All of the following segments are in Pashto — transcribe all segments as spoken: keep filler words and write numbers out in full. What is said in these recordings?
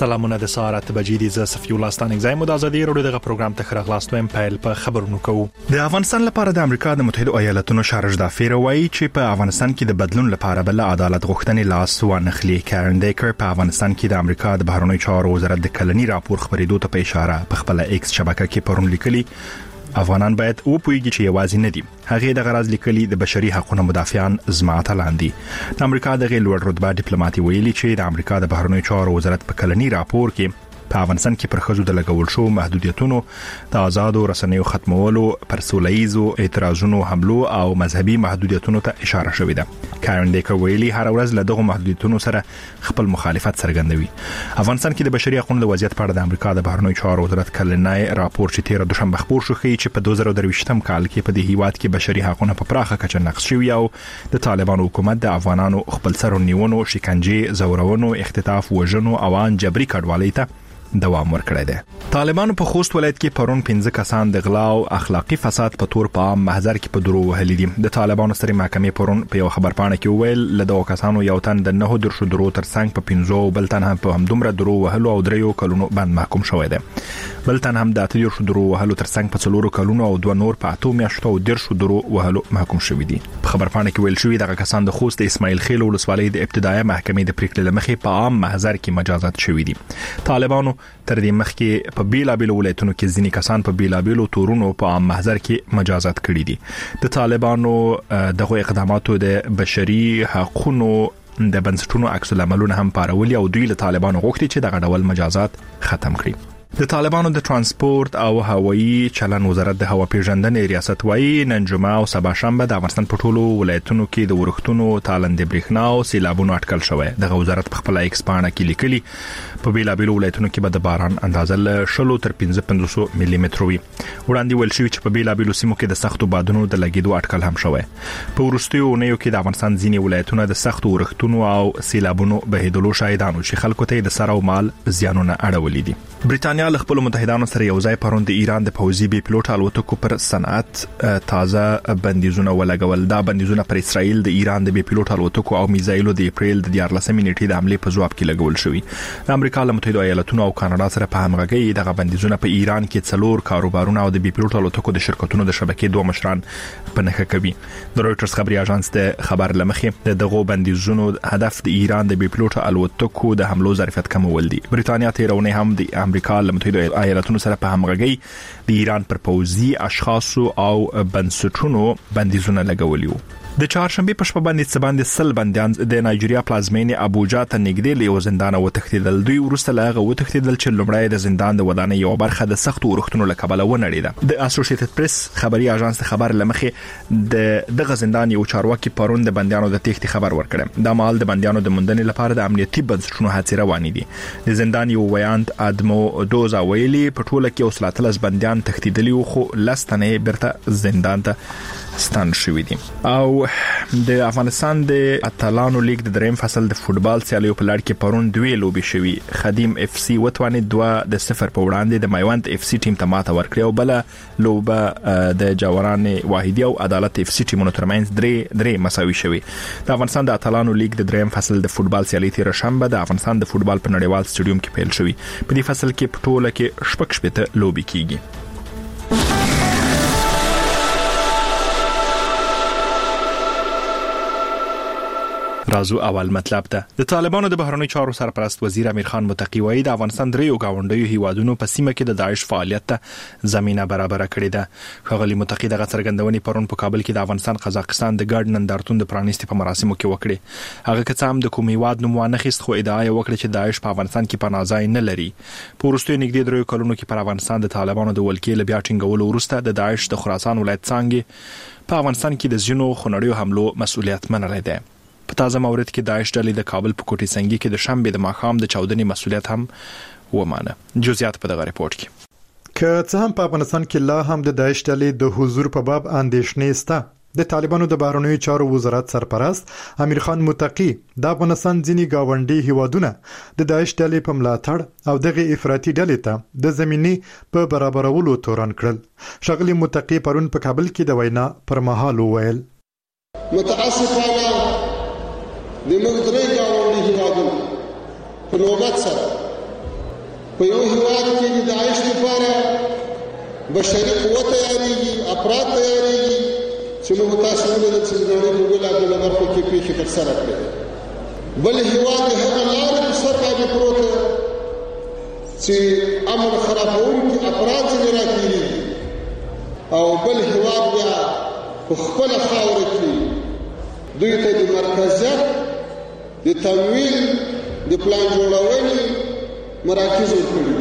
سلامونه د ساعت بجې دي ز صفي الله ستانګ زای مو د ازادي رادیو دغه پروګرام ته خراغلاست ویم پیل په خبرونو کوو. د افغانستان لپاره د امریکا د متحده ایالاتونو شارج دافیر وایي چې په افغانستان کې د بدلون لپاره بل عدالت غوښتنې لاس وانخلي. کارن ډیکر په افغانستان کې د امریکا د بهرنیو چارو وزارت د کلنی راپور خبرېدو ته په اشاره په خپل ایکس شبکه کې پرون لیکلي افغانان باید او پویږي چې یوازې نه دي. هغه د غرض لیکلي د بشري حقوقو مدافعان زماعت لاندې د امریکا د غیر لوړ رتبه ډیپلوماټي ویلي چې د امریکا د بهرنیو چارو وزارت په کلنی راپور کې په افغانستان کې پر خځو د لګول شو محدودیتونو د آزادو رسنیو ختمولو پر سولهیزو اعتراضونو حملو او مذهبي محدودیتونو ته اشاره شوې ده. کارن ډیکر ویلي هر ورځ له دغه محدودیتونو سره خپل مخالفت څرګندوي. افغانستان کې د بشري حقوقو د وضعیت په اړه د امریکا د بهرنیو چارو وزارت کلنی راپور چې تیر دوشنبه خبر شو ښیي چې په دوه زره درویشتم کال کې په دې هیواد کې بشري حقوقو په پراخه کچه نقض شوي او د طالبانو حکومت د افغانانو خپل سر نیونو، شکنجه، زورونو، اختطاف، وژنو او ان جبري کډوالۍ ته دوام ورکړی دی. طالبانو په خوست ولایت کې پرون پنځه کسان د غلا او اخلاقی فساد په تور په عام محضر کې په درو وهلي دي. د طالبانو سترې محکمې پرون په یو خبرپاڼه کې وویل له دغو کسانو یو تن د نه درشو درو ترڅنګ په پنځو بل تن هم په همدومره درو وهلو او دریو کلونو باندې محکوم شوی دی. بل تن هم د اته درشو درو وهلو ترڅنګ په څلورو کلونو او دوه نور په اته میاشتو او درشو درو وهلو محکوم شوی دي. په خبرپاڼه کې ویل شوی دغه کسان د خوست د اسماعیل خیل ولسوالۍ د ابتدایي محکمې د پریکړې لمخې په عام محضر کې مجازات شوی دي. طالبانو تر دې مخکې په بیلابیلو ولایتونو کې ځینې کسان په بیلابیلو تورونو په عام محضر کې مجازات کړي دي. د طالبانو دغه اقداماتو د بشري حقوقو د بنسټونو عکس العملونه هم پارولي او دوی له طالبانو غوښتي چې دغه ډول مجازات ختم کړي. د طالبانو د ترانسپورت او هوایي چلن وزارت د هوا پیژندنې ریاست وایي نن جمعه او سبا شنبه د افغانستان په ټولو ولایتونو کې د ورښتونو تالندې برېښنا او سیلابونو اټکل شوی. دغه وزارت په خپل ایکس پاڼه کې لیکلي په بیلابیلو ولایتونو کې به د باران اندازه له شلو تر پنځه پنځوس ملي متر وي. وړاندې ویل شوی چې په بیلابیلو سیمو کې د سختو بادونو د لګیدو اټکل هم شوی. په وروستیو اونیو کې د افغانستان ځینې ولایتونه د سختو ورښتونو او سیلابونو بهیدلو شاهدانو چې خلکو ته د سر او مال زیانونه اړولي دي. برېټانیا له خپل متحدانو سره یو ځای پرون د ایران د پوځي بي پلوټ الوتکو پر صنعت تازه بندیزونه ولګول. دا بندیزونه پر اسرائیل د ایران د بي پلوټ الوتکو او میزایلو د اپریل د دیارلسمې نیټې د حمله په جواب کې لګول شوی. د امریکا له متحده ایالاتونو او کاناډا سره په همغږي دغه بندیزونه په ایران کې څلور کاروبارونه او د بي پلوټ الوتکو د شرکتونو د شبکې دوه مشران په نخښه کوي. د رويټرز خبري اژانس د خبر لمخې دغه بندیزونو هدف د ایران د بي پلوټ الوتکو د حملو ظرفیت کمول دي. برېټانیا تیرونه هم د امریکا له متحده ایالاتونو سره په همغږي د ایران پر پوځي اشخاصو او بنسټونو بندیزونه لګولي وو. د چهارشنبه په شپه باندې څه باندې سل بندیان د نایجیریا پلازمینې ابوجا ته نږدې له یو زندان وتښتیدل. دوی ورسته له وتښتیدل چې لومړی د زندان د ودانۍ یو برخه د سختو ورښتونو له کبله ونړېده. د اسوسییټډ پریس خبري اژانس خبر لمخې د دغه زندان یو چارواکي پرون د بندیانو د تېښتې خبر ورکړ. د مال د بندیانو د موندنې لپاره د امنیتي بنسټونو هڅې روانې دي. د زندان یو ویاند ادمو دوزا ویلي په ټوله کې اوسلاتلس بندیان تښتیدلي وو خو لستنې برته زندان ته ستان شوی دي. او د افغانستان د اتلانو لیگ د دریم فصل د فوتبال سیالیو په لړ کې پرون دوی لوبي شوي. خدیم اف سی وتوانې دوه د صفر په وړاندې د میوند اف سی ټیم ته ماته ورکړه او بل لوبه د جاوران واحدی او عدالت اف سی ټیمونو ترمنځ درې درې مساوي شوي. د افغانستان د اتلانو لیگ د دریم فصل د فوتبال سیالي تیر شنبه د افغانستان د فوتبال په نړیوال سټډیوم کې پیل شوی. په دې فصل کې په ټوله کې شپږ شپږ لوبي کیږي. رازو اول مطلب ده. د طالبانو د بهرنیو چارو سرپرست وزیر امیر خان متقی وایي د افغانستان دریو گاونډیو هیوادونو په سیمه کې د داعش فعالیت ته زمينه برابر کړې ده. خغلی متقی دغه څرګندونې پرون په کابل کې د افغانستان قزاقستان د ګډ نندارتون د پرانیستي په مراسمو کې وکړې. هغه که هم د کوم هیواد نوم ونه خست خو ادعا وکړه چې داعش په افغانستان کې پناه ځای نه لري. په وروستیو نږدې دریو کلونو کې پر افغانستان د طالبانو د ولکې له بیا ټینګولو وروسته د داعش د خراسان ولایت څنګه په افغانستان کې د زینو خنړیو حملو مسؤلیت منلای دی. په تازه مورد کې داعش ډلې د کابل په کوټې سنگي کې د شنبه د ماښام د چاودنې مسؤلیت هم ومانه. جزئیات په دغه ریپورت کې. که څه هم په افغانستان کې لا هم د داعش ډلې د حضور په باب اندېښنې شته. د طالبانو د بهرنیو چارو وزارت سرپرست امیر خان متقی د افغانستان ځینی گاونډي هیوادونه د داعش ډلې په ملاتړ او دغه افراطي ډلې ته د زمینې په برابرولو تورن کړل. شغلی متقی پرون په کابل کې د وینا پر مهال وویل متاسفانه د موږ درې گاونډي هیوادونو په نوبت سره په یو هیواد کې د داعش لپاره بشري قوه تیارېږي، افراد تیارېږي چې موږ تاسو ولیدل چې د نړۍ په بېلابېلو برخو کې پېښې ترسره کړې. بل هیواد د هغه لارې په سر باندې پروت چې امن خرابوونکي افراد ځینې راګېرېږي، او بل هیواد بیا په خپله خاوره کې دوی ته د مرکزیت، د تمویل، د پلان جوړونې مراکز ورکړي.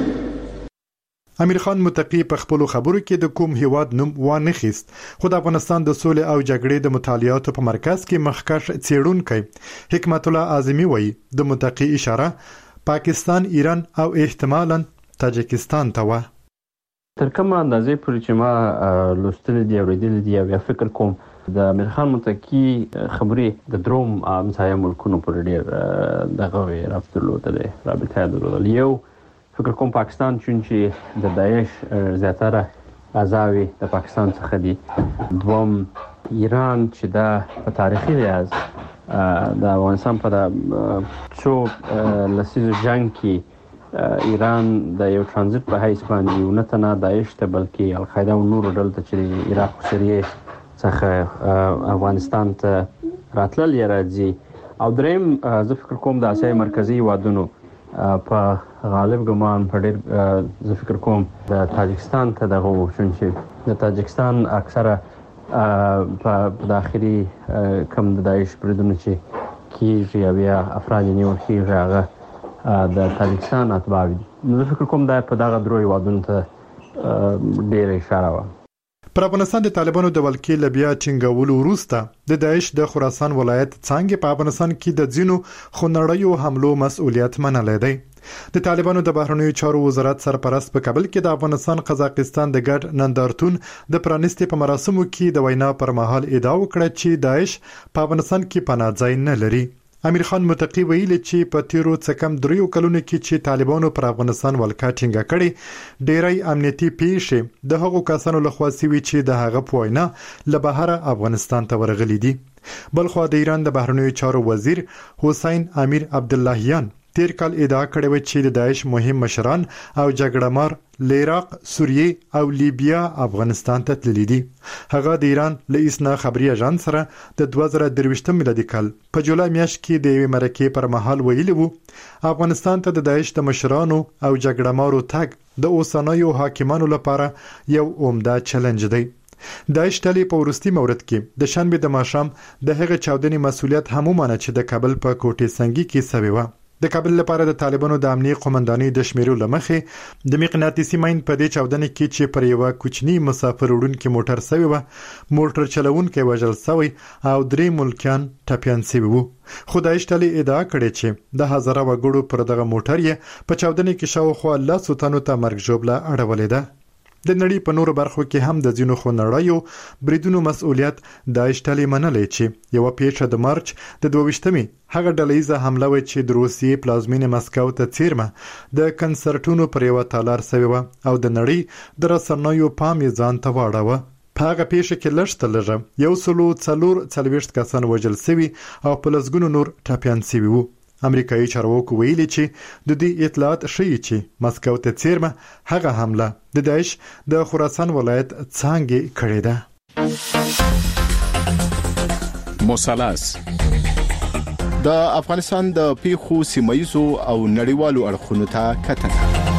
امیر خان متقی په خپل خبرو کې د کوم هیواد نوم وانه خیست، خو د افغانستان د سولې او جګړې د مطالعاتو په مرکز کې مخکښ څېړونکی حکمت الله اعظمي وایي د متقی اشاره پاکستان، ایران او احتمالاً تاجکستان ته و. تر کومه اندازې پورې چې ما لوستل دي او لیدل دي او فکر کوم د امیر خان متقی خبرې د دروم همسایه ملکونو پورې ډېر دغه رابطه درلوده رابطه درلوده. یو فکر کوم پاکستان چون چې د داعش زیاتره اعضاوې د پاکستان څخه دي. دوم ایران چې دا په تاریخي لحاظ د افغانستان په څو لسیزو جنګ کې ایران د یو ترانزیت په حیث باندې یو نه تنه داعش ته بلکې القاعده او نورو ډلو ته چې عراق او سوریې څخه افغانستان ته راتلل یې راځي. او دریم زه فکر کوم د اسیا مرکزي هیوادونو په غالب ګمان په ډېر زه فکر کوم د تاجکستان ته دغه چون چې د تاجکستان اکثره په داخلي کم د داعش بریدونه چې کېږي او بیا افراد یې نیول کېږي هغه د تاجکستان اتباع دي. نو زه فکر کوم دا په دغه درو هیوادونو ته ډېره اشاره وه. پر افغانستان د طالبانو د ولکې له بیا ټینګولو وروسته د داعش د خراسان ولایت څانګې په افغانستان کې د ځینو خونړیو حملو مسؤلیت منلی دی. د طالبانو د بهرنیو چارو وزارت سرپرست په کابل کې د افغانستان قزاقستان د ګډ نندارتون د پرانیستي په مراسمو کې د وینا پر مهال ادعا وکړه چې داعش په افغانستان کې پناه ځای نه لري. امیر خان متقی ویلي چې په تیرو څه کم دریو کلونو کې چې طالبانو پر افغانستان ولکه ټینګه کړې ډېری امنیتي پیښې د هغو کسانو لخوا سوي چې د هغه په وینا له بهره افغانستان ته ورغلي دي. بلخو د ایران د بهرنیو چارو وزیر حسین امیر عبداللهیان تیر کال ادعا کړې و چې د داعش مهم مشران او جګړهمار له عراق، سوریې او لیبیا افغانستان ته تللي دي. هغه د ایران له اسنا خبري اژانس سره د دوه زره درویشتم میلادي کال په جولای میاشت کې د یوې مرکې پر مهال ویلي وو افغانستان ته د داعش د مشرانو او جګړهمارو تګ د اوسنیو حاکمانو لپاره یو عمده چیلنج دی. داعش ډلې په وروستي مورد کې د شنبه د ماښام د هغه چاودنې مسؤلیت هم ومانه چې د کابل په کوټې سنگي کې سوي و. د کابل لپاره د طالبانو د امنیت قومندانۍ د شمیرو لمخې د مقناطیسي ماین په دې چاودنې کې چې پر یو کوچنی مسافر وړونکي موټر سوي و موټر چلوونکی وژل شوی او درې ملکیان ټپیان شوي وو. خو داعش ډلې ادعا کړې چې د هزاره وګړو پر دغه موټر یې په چاودنې کې شاوخوا لسو تنو ته مرګ ژوبله اړولې ده. د نړۍ په نورو برخو کې هم د ځینو خونړیو بریدونو مسؤلیت داعش ډلې منلې چې یو پیښه د مارچ د دوه هغه ډلهیزه حمله و چې د روسیې پلازمینه مسکو ته څیرمه د کنسرټونو پر یو تالار سوي و او د نړۍ د رسنیو پام یې ځان ته واړاوه. په هغه پیښه کې لږ تر لږه یو سلو څلور څلوېښت کسان وژل شوي او په لسګونو نور ټپیان شوي وو. امریکایي چارواکو ویلي چې د دې اطلاعات ښیي چې مسکو ته څیرمه هغه حمله د داعش د خراسان ولایت څانګې کړې ده. مثلث د افغانستان د پیښو سیمایزو او نړیوالو اړخونو ته کتنه.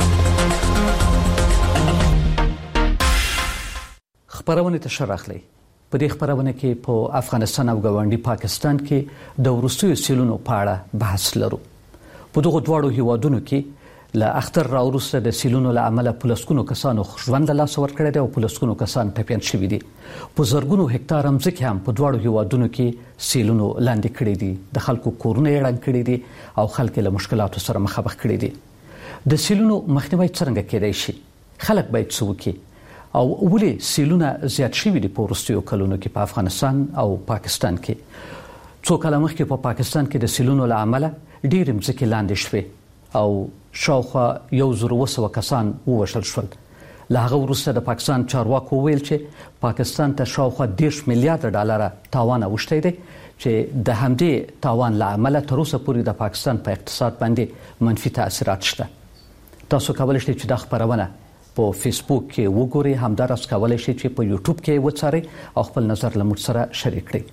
خبرونه ته شرحلي په دې خبرونه کې په افغانستان او ګاونډي پاکستان کې د وروستیو سیلونو په اړه بحث لرو. په دغه دواړو هیوادونو کې له اختر راوروسته د سیلونو له امله پلسکونو کسانو ژوند له لاسه ورکړی دی او پلسکونو کسان ټپیان شوي دي. په زرګونو هکتار ځمکې هم په دواړو هیوادونو کې سیلونو لاندې کړي دي. د خلکو کورونه یې ړنګ کړي دي او خلک له مشکلاتو سره مخامخ کړي دي. د سیلونو مخنیوی څنګه کېدای شي؟ خلک باید څه وکړي او ولې سیلونه زیات شوي دي په وروستیو کلونو کې په افغانستان او پاکستان کې؟ څو کاله مخکې په پاکستان کې د سیلونو له امله ډېرې ځمکې لاندې شوې او شاوخوا یو زر اوه سوه کسان ووژل شول. له هغه وروسته د پاکستان چارواکو ویل چې پاکستان ته شاوخوا دېرش میلیارډ ډالره تاوان اوښتی دی چې د همدې تاوان له امله تر اوسه پورې د پاکستان په اقتصاد باندې منفي تاثیرات شته. تاسو کولای شئ چې دا خبرونه په فیسبوک کې وګورئ، همداراز کولای شئ چې په یوټیوب کې وڅارئ او خپل نظر له موږ سره شریک کړئ.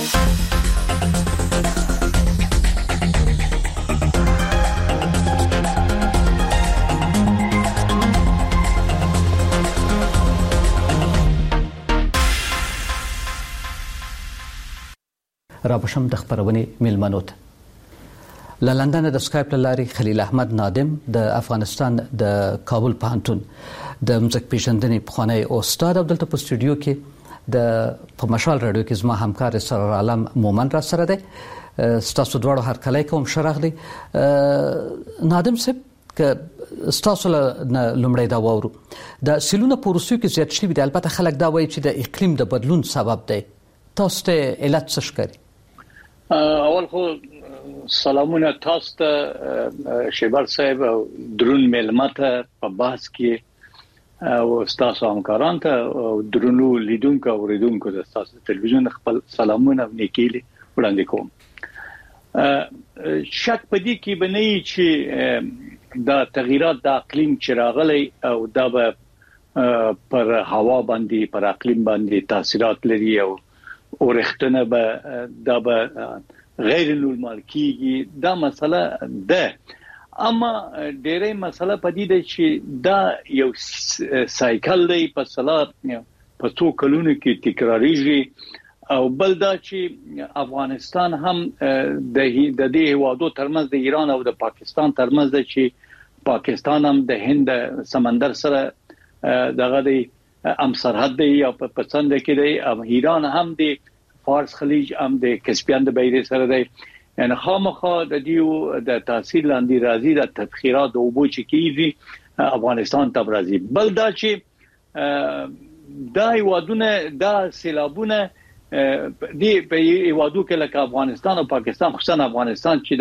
را بشم د خبرونې میلمنو ته. له لندن د سکایپ له لارې خلیل احمد نادم د افغانستان د کابل پوهنتون د مځک پیژندنې پخوانی استاد او دلته په سټوډیو کې د په مشال رادیو کې زما همکار سرور عالم مومن را سره دی. ستاسو دواړو هرکلی کوم ښه راغلی. نادم صاحب که ستاسو له لومړی دا واورو د سیلونه په وروستیو کې زیات شوي دي، البته خلک دا وایي چې د اقلیم د بدلون سبب دی. تاسو ته علت څه ښکاري؟ اول خو سلامونه تاسو ته شیبر صاحب او درون ملمته په بحث کې او تاسو همکاران ته او درونو لیدونکو او ریدونکو د تاسو ټلویزیون خپل سلامونه نیکیلي وړاندې کوم. شک پدې کې بنئ چې دا تغیرات د اقلیم چې راغلي او دا به پر هوا باندې پر اقلیم باندې تاثیرات لري او اورختنه به دا به غیر نورمال کیږي. دا مسله ده، اما ډېرې مسله پدې ده چې دا یو سایکل دی په سلات په څو کلونو کې تکراریږي او بل دا چې افغانستان هم د د دې هوادو ترمنځ د ایران او د پاکستان ترمنځ ده چې پاکستان هم د هند سمندر سره دغه دی ام سرحد دی او په پسند کې دی، او ایران هم د فارس خلیج هم د کسپیان د بحیره سره دی. یعنی خامخا د دیو د تاثیر لاندې راځي د تبخیرات او بو چې کیږي افغانستان ته راځي. بل دا چې دا یوادونه دا سیلابونه دی په یوادو کې لکه افغانستان او پاکستان، خصوصا افغانستان چې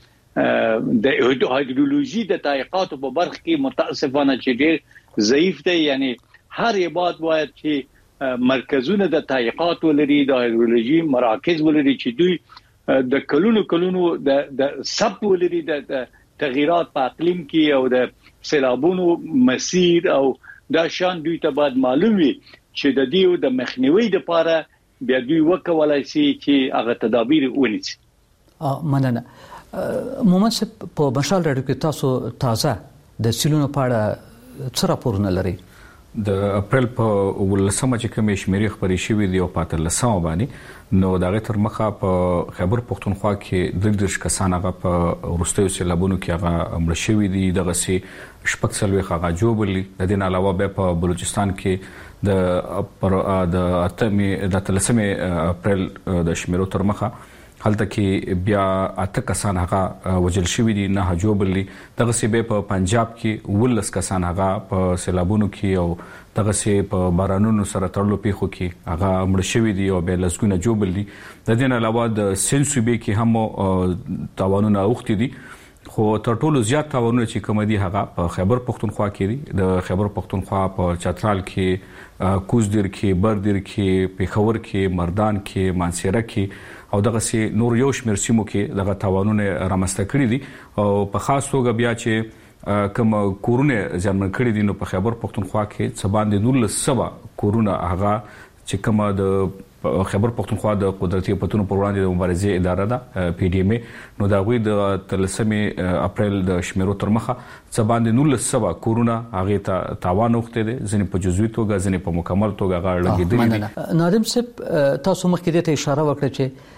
داسې د هایدرولوژي د تحقیقات په برخه کې متاسفانه چې ډېر ضعیف دی. یعنی هر عبادت باید چې مرکزونه د تحقیقات ولري، د هایدرولوژي مراکز ولري چې دوی د کلونو کلونو د د سب ولري د تغیرات په اقلیم کې او د سیلابونو مسیر او دا شان دوی ته باید معلوم وي چې د دیو د مخنیوي لپاره بیا دوی وکولای شي چې هغه تدابیر ونیسي. اه مننه. مومن صاحب په مشال رادیو کې تاسو تازه د سیلونو په اړه څه راپورونه لري؟ د اپریل په ولسمه چې کومې شمیرې خبرې شوې دي او په اتلسمه باندې نو دغه تر مخه په خیبر پختونخوا کې د دېرش کسان هغه په وروستیو سیلابونو کې هغه مړه شوي دي، دغه سي شپږ څلوېښت هغه جوړلي. د دې نه علاوه بیا په بلوچستان کې د پر د اتمې د اتلسمه اپریل د شمیرو تر مخه هلته کې بیا اته کسان هغه وجل شوي دي، نه جوړلي. دغه سي به په پنجاب کې ولس کسان هغه په سیلابونو کې او دغه سي په بارانونو سره تړلو پیښو کې هغه مړ شوي دي او به لسګونه جوړلي. د دې نه علاوه د سین صوبې کې هم تاوانونه اوختي دي، خو تر ټولو زیات تاوانونه چې کوم دي هغه په خیبر پختونخوا کې دي. د خیبر پختونخوا په چترال کې، کوزدیر کې، بردیر کې، پیښور کې، مردان کې، مانسیره کې او دغه سي نور یو شمېر سیمو کې دغه تاوانونه رامنځته کړي دي. او په خاص توګه بیا چې کوم کورونه ځانمن کړي دي نو په خیبر پختونخوا کې څه باندې نولس سوه کورونه هغه چې کومه د خیبر پختونخوا د قدرتي پتونو پر وړاندې د مبارزې اداره ده پی ډی ایم نو دا غوي د اتلسمه اپریل د شمیرو تر مخه څه باندې نولس سوه کورونه هغه ته تاوان وخته دي، ځنې په جزوي توګه ځنې په مکمل توګه هغه لګیدلي دي. نادم صاحب تاسو مخکې ته اشاره وکړه چې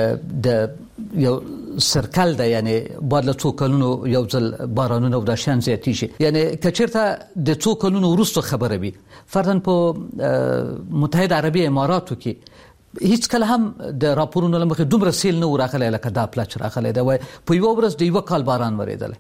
د یو سرکل ده، یعنی بعد له څو کلونو یو ځل بارانونه او د شان زیاتیږي. یعنی کچیرته د څو کلونو وروسته خبره وي فرضاً په متحده عربي اماراتو کې هیڅ کله هم د راپورونو لمخې دومره سیل نه راغلی لکه دا پلاچ راغلی ده، وای په یو ورځ د یو کال باران وریدل.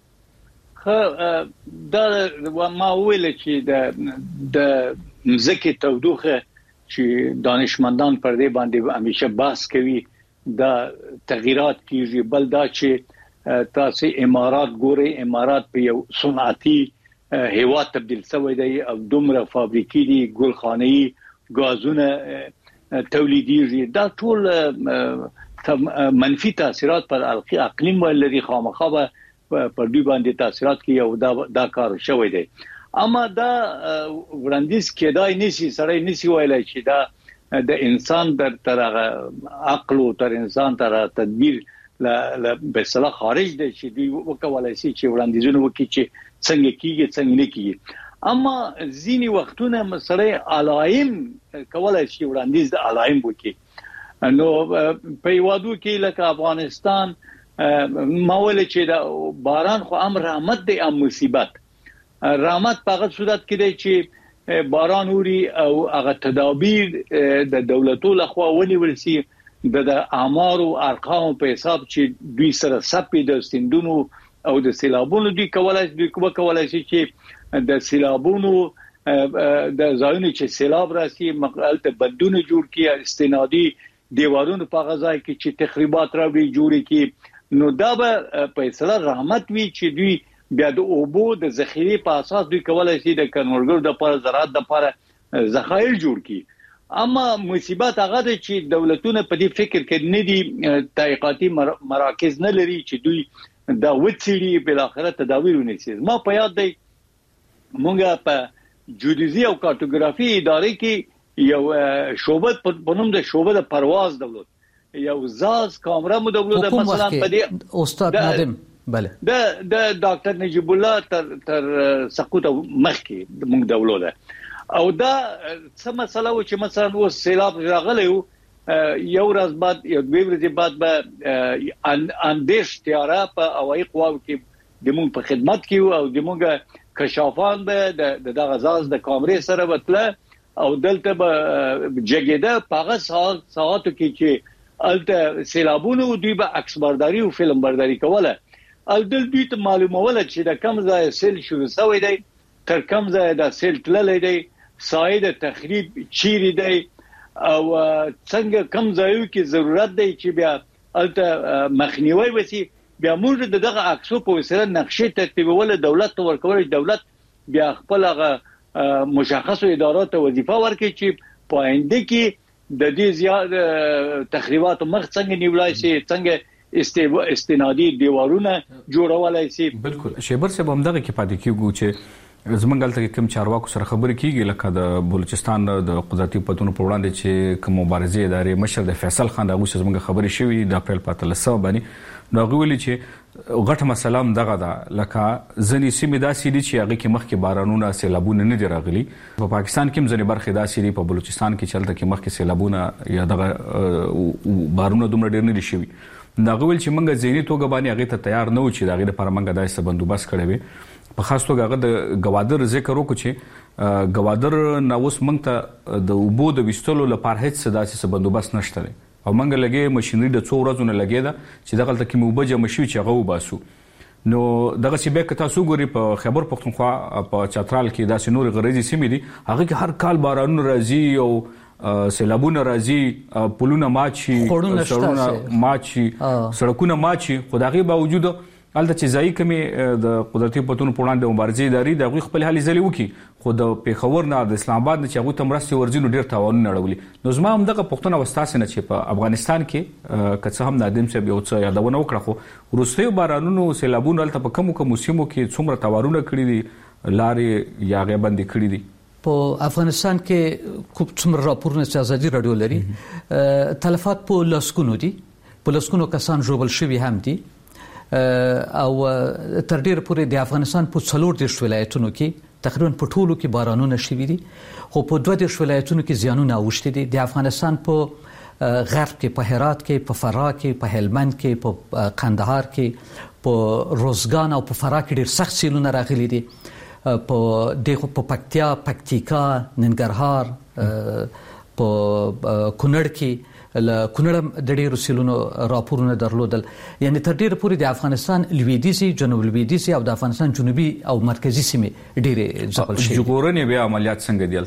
خو دا ما ویل چې د د مځکې تودوخه چې دانشمندان پر دې باندې همیشه بحث کوي دا تغیرات کیږي. بل دا چې تاسو امارات ګوري، امارات په یو صنعتي هوا تبدیل شوی دی او دومره فابریکې دي، ګلخانه‌ای غازونه تولیدېږي. دا ټول منفي تاثیرات پر اقلیم ولري. خامخا په دوی باندې تاثیرات کوي او دا دا کار شوی دی. اما دا وړاندیز کېدای نشي، سړی نشي ویلای چې دا د انسان در تر عقل او تر انسان تر تدبیر ل به صلاح خارج دی چې دوی وکولای شي چې وړاندیزونه وکړي چې څنګه کیږي څنګه نه کیږي. اما ځینی وختونه مسله علائم کولای شي وړاندیز د علائم وکړي. نو په یوادو کې لکه افغانستان ماول چې د باران خو امر رحمت دی ام مصیبت. رحمت په هغه صورت کې دی چې باران اوري او هغه تدابیر د دولتو لخوا ونیول شي د اعمار او ارقام په حساب چې دوی سره سپې د سیندونو او د سیلابونو دوی کولای دوی کولای شي چې د سیلابونو د ځایونو چې سیلاب راسي مقالته بندونه جوړ کړي، استنادي دیوالونو په غځای کې چې تخریبات راوړي جوړ کړي. نو دا به په اصطلاح رحمت وی چې دوی بیا د اوبو د ذخیره په اساس دوی کولای شي د کنورګر د لپاره زراعت د لپاره ذخایر جوړ کړي. اما مصیبت هغه ده چې دولتونه په دې فکر کې نه دي، تحقیقاتي مراکز نه لري چې دوی دا وڅېړي بل اخرت تداویر ونیسي. ما په یاد دی مونږه په جیودیزي او کارتوګرافي ادارې کې یو شعبه په نوم د شعبه د پرواز دولت یو زاز کامره مو دولت مثلا په دې استاد نادم بله د د ډاکټر نجیب الله تر تر سقوط مخکې د موږ دولت او دا څه مسله و چې مثلا و سیلاب راغلی یو ورځ بعد یو دوه ورځې بعد به اندیش تیاره په هوایي قواو کې د موږ په خدمت کې او د موږ کشافان به د دغه زاز د کامرې سره وتله او دلته به جګیده په هغه ساعتو کې چې الته سیلابونه دوی به عکس برداری او فلم برداری کوله. الدل دوی ته معلوموله چې د کم ځای سیل شروع شوی دی، تر کم ځای د سیل تللی دی، سایه د تخریب چیرې دی او څنګه کم ځایو کې ضرورت دی چې بیا الته مخنیوي وسی. بیا موږ دغه عکسو په وسیله نقشې ترتیبول دولت ته ورکول، دولت بیا خپل هغه مشخصو اداراتو وظیفه ورکړي چې په آینده کې د دې زیات تخریبات مخ څنګه نیولای شي، څنګه استنادي دیوالونه جوړولای شي. بالکل شیبر صاحب هم دغه کې پاتې کیږي چې زمونږ دلته کوم چارواکو سره خبرې کیږي لکه د بلوچستان د قدرتي پتونو پر وړاندې چې کوم مبارزې ادارې مشر د فیصل خان دغه زمونږ خبرې شوې د اپریل په اتلسمه باندې نو هغه ویلي چې غټه مسله هم دغه ده لکه ځینې سیمې داسې دي چې هغه کې مخکې بارانونه سیلابونه نه دي راغلي. په پاکستان کې هم ځینې برخې داسې دي، په بلوچستان کې چې هلته کې مخکې سیلابونه یا دغه بارونه دومره ډېر نه دي شوي. هغه ویل چې موږ ذهني توګه باندې هغې ته تیار نه وو چې د هغې لپاره موږ داسې بندوبست کړی وي. په خاص توګه هغه د ګوادر ذکر وکړو چې ګوادر نه اوس موږ ته د اوبو د ویستلو لپاره هیڅ داسې بندوبست نشته دی او موږ لګې ماشینري د څو ورځو نه لګې ده چې دغلته کې اوبه جمع شوي چې هغه وباسو. نو دغسې بیا که تاسو ګورئ په خیبر پښتونخوا په چترال کې داسې نورې غریزي سیمې دي، هغه کې هر کال بارانونه راځي او سیلابونه راځي، پلونه مات شي، سړکونه مات شي، سړکونه مات شي، خو د هغې باوجود هلته چې ځایي کمې د قدرتي پتونو په وړاندې مبارزې ادارې د هغوی خپلې هلې ځلې وکړي، خو د پېښور نه د اسلام آباد نه چې هغوی ته مرستې ورځي نو ډېر تاوانونه اړولي. نو زما همدغه پوښتنه وه ستاسې نه چې په افغانستان کې که څه هم نادم صاحب یو څه یادونه وکړه، خو وروستیو بارانونو سیلابونو هلته په کمو کمو سیمو کې څومره تاوانونه کړي دي، لارې یا هغې بندې کړي دي. په افغانستان کې کوم څومره راپورونه چې ازادي راډیو لري تلفات په لسګونو دي، په لسګونو کسان ژوبل شوي هم دي او تر ډیره پورې د افغانستان په څلور دیرش ولایتونو کې تقریبا په ټولو کې بارانونه شوي دي، خو په دوه دیرش ولایتونو کې زیانونه اوښتي دي. د افغانستان په غرب کې، په هرات کې، په فراه کې، په هلمند کې، په قندهار کې، په روزګان او په فراه کې ډېر سخت سیلونه راغلي دي. په دغه په پکتیا، پکتیکا، ننګرهار، په کونړ کې له کونړ د ډېرو سیلونو راپورونه درلودل. یعنی تر ډېره پورې د افغانستان لویدیځي، جنوب لویدیځي او د افغانستان جنوبي او مرکزي سیمې ډېرې ځپل شوي. ژغورنې بیا عملیات څنګه دي هلته؟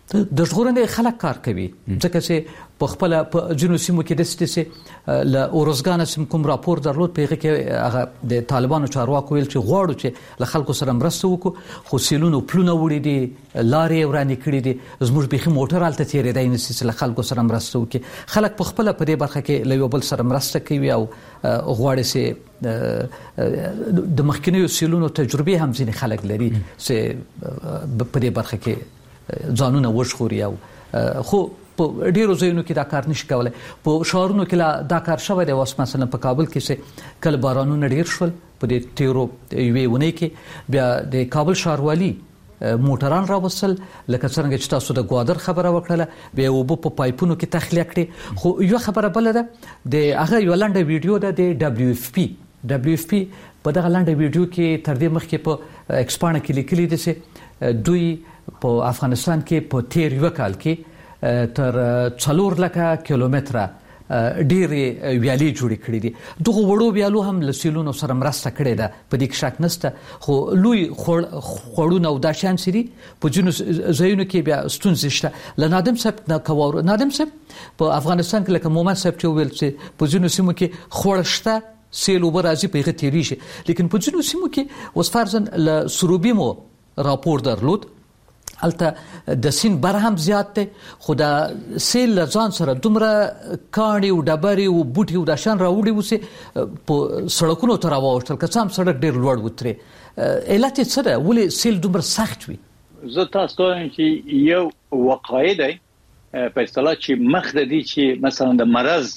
د ژغورنې خلک کار کوي ځکه چې په خپل په جنو سیمو کې د ستې ل اورزګان سم کوم راپور درلود په کې هغه د طالبانو چارواکو ویل چې غواړو چې له خلکو سره مرسته وکړو خو سیلونو پلونه وړي دي لارې ورانې کړې دي زموږ بيخي موټر الته تیرې دی نسي چې له خلکو سره مرسته وکړي خلک په خپل په دې برخه کې له یو بل سره مرسته کوي او غواړي چې د مخکینیو سیلونو تجربه هم ځینې خلک لري چې په دې برخه کې ځانونه وښخوري او خو په ډیرو ځایونو کې دا کار نشي کولای په شهرونو کې لا دا کار شوی دی اوس مثلا په کابل کې چې کله بارانونه ډیر شول په دې تیرو یوې ونې کې بیا د کابل ښاروالي موټران راوصل لکه څنګه چې تاسو د ګوادر خبره وکړه بیا وبو په پایپونو کې تخلیه کړي خو یو خبره بل ده د هغه یو لنډه ویډیو ده د دبليو اف پی دبليو اف پی په دغه لنډه ویډیو کې تر دې مخکې په ایکسپانه کې لیکلي دي چې دوی په افغانستان کې په تیر یو کال کې تر څلور لکه کیلومتره ډېرې ویالې جوړې کړې دي دغه وړو ویالو هم له سیلونو سره مرسته کړې ده په دې کې شک نشته خو لوی خوړونه او دا شیان سری په ځینو ځایونو کې بیا ستونزې شته له نادم صاحب نه کوو نادم صاحب په افغانستان کې لکه مومن صاحب چې ویل چې په ځینو سیمو کې خوړ شته سیل اوبه راځي په هغه تیریږي لیکن په ځینو سیمو کې اوس فرضاً له سروبي مو راپور درلود الته د سین بر هم زیات دی خو دا سیل ځان سره دومره کاڼي او ډبرې او بوټي او د شان راوړي وسه په سړکونو تر راوښتل که څام سړک ډیر لوړ وتري علت څه ده ولې سیل دومره سخت وي زه تاسو ته چې یو وقایع دی په اصطلاح چې مخ د دې چې مثلا د مرض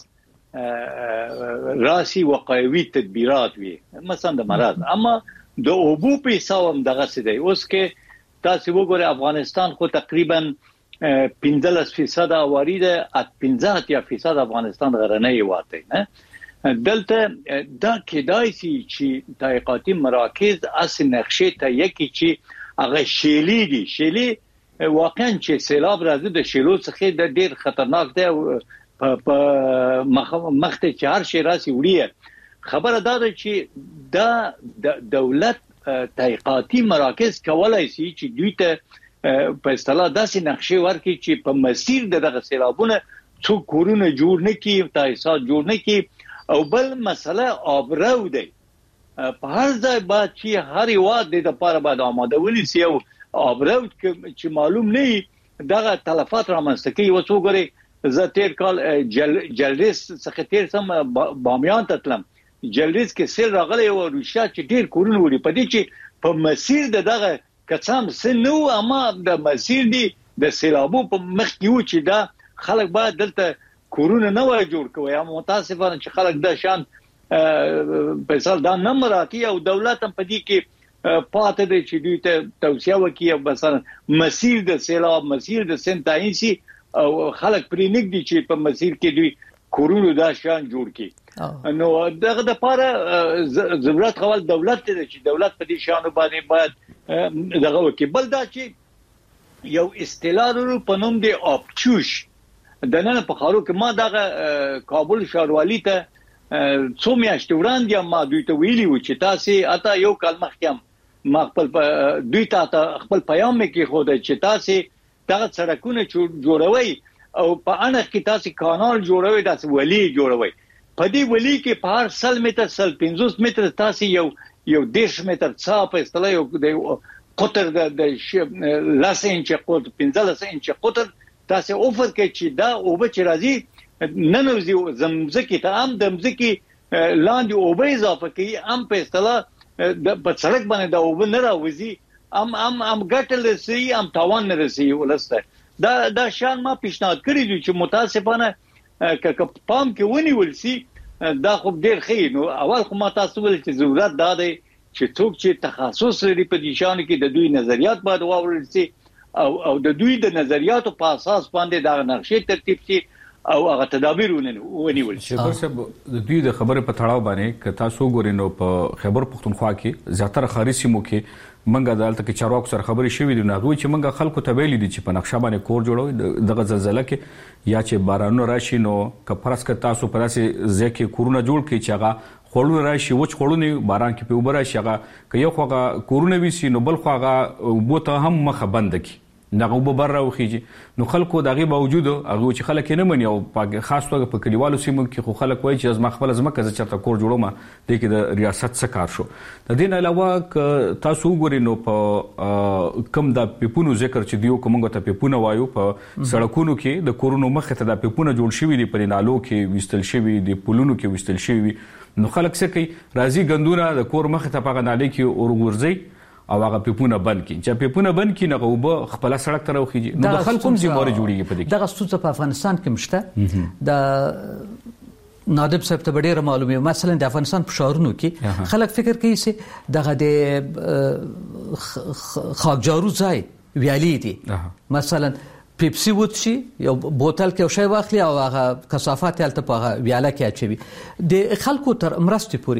راسي وقایوي تدبیرات وي مثلا د مرض اما د اوبو په حساب دغه څه دی اوس کې تاسو وګورئ افغانستان خو تقریبا پنځلس فیصد اواری ده پنځه یا فیصد افغانستان غرنی واته نه دلته دا کېدای شي چې تحقیقاتي مراکز اصل نقشه ته یکی چې هغه شیلی دي شیلی واقعا چې سیلاب راځي د شیلو څخه د ډیر خطرناک دی په مخته چې هر شي راسي وړي خبره دا ده چې دا دولت تحقیقاتي مراکز کولای شي چې دوی ته په اصطلاح داسې نقشه ورکړي چې په مسیر دغه سیلابونه څو کورونه جوړ نه کړي تاسیسات جوړ نه کړي او بل مسله آبرو دی په هر ځای باید چې هر یواد د لپاره باید آماده ونیسي او آبرو چې معلوم نه دغه تلفات رامنځته کوي وڅو غوري زه تیر کال جل جلریس څخه تیر سم بامیان ته تلم جلریز کې سیل راغلی او روشا چې ډیر کورونه وړي په دې چې په مسیر دغه کڅام سنو اما د مسیر دی د سیلابو په مخ کې و چې دا خلک باید دلته کورونه نه وای جوړ کوي اما متاسفانه چې خلک د شان په سال دا نه مراتي او دولت هم په دې کې پاتې دی چې دوی ته توصیه وکړي مثلا مسیر د سیلاب مسیر د سنتاینسي او خلک پرې نګدي چې په مسیر کې دوی کورونه دا شان جوړ کړي نو دغه د لپاره ضرورت خپل دولت ته چې دولت په دې شانو باندې باید دغه وکړي بل دا چې یو اصطلاح په نوم دی اپچوش د نن په خارو کې ما دغه کابل ښاروالي ته څو میاشتې وړاندې ما دوی ته ویلي و چې تاسو اته یو کال مخکې ما خپل دوی ته خپل پیغام کې خو د چې تاسو دغه سړکونه جوړوي او په اړه کې تاسو کانال جوړوي تاسو ولی جوړوي په دې ولی کې په هر سل متر سل پنځوس متر تاسو یو یو دیش متر څا په اصطلاح یو د قطر د لاس انچ قطر پنځلس انچ قطر تاسو اوفر کې چې دا او به چې راځي ننوزي زمزکه ته هم د مزکی لاندې او به اضافه کوي هم په اصطلاح د په سړک باندې دا او به نه راوځي ام ام ام ګټل سي ام تاوان نه رسي ولسته دا دا شان ما پیشنهاد کړی دی چې متاسفانه که پام کې ونیول سي دا خو ډیر ښه نو اول خو ما تاسو ول چې ضرورت دا دی چې څوک چې تخصص لري په دې شان کې د دوی نظریات باید واورل سي او او د دوی د نظریاتو په اساس باندې دا نقشې ترتیب سي او هغه تدابیر ونیول شي شبر د دوی د خبره په تړاو باندې که تاسو ګورئ په خیبر پختونخوا کې زیاتره ښاري سیمو کې منګه دالته کې چارواکو سره خبرې شوې دي نو هغه چې منګه خلکو ته ویلي دي چې په نقشه باندې کور جوړوي دغه زلزلہ کې یا چې بارانونه راشي نو کفرس ک تاسو په داسې ځکه کورونه جوړ کړي چې هغه خړونه راشي وچ خړونه باران کې په وبره شي هغه که یو خوغه کورونه وي سي نو بل خوغه بوته هم مخه بند کی دغه وببر راوخیږي نو خلکو دغه باوجود هغه چې خلک نه مني او خاص توګه په کلیوالو سیمو کې خو خلک وایي چې از ما خپل ځمکه چې چرته کور جوړوم د کې د ریاست څخه کار شو د دې علاوه تاسو وګورئ نو په کم د پیپونو ذکر چې دیو کومګه ته پیپونه وایو په سړکونو کې د کورونو مخه ته د پیپونه جوړ شوی دي په نالو کې وستل شوی دي پلونو کې وستل شوی نو خلک څه کوي راځي غندونه د کور مخه ته په نالې کې اور ورځي او هغه پیپونه بند کړي چې پیپونه بند کړي نو وب خپل سړک ته راوخیږي نو د خلکو زموږ جوړیږي په دې دغه ستونزه په افغانستان کې مشته د نادب صاحب ته ډیره معلومه مثلا د افغانستان په شهرونو کې خلک فکر کوي چې دغه د خاکجارو ځای ویالي دي مثلا پیپسي وڅشي یو بوتل کې شی واخلي او هغه کثافات یالته په ویاله کې اچوي د خلکو تر مرستې پوري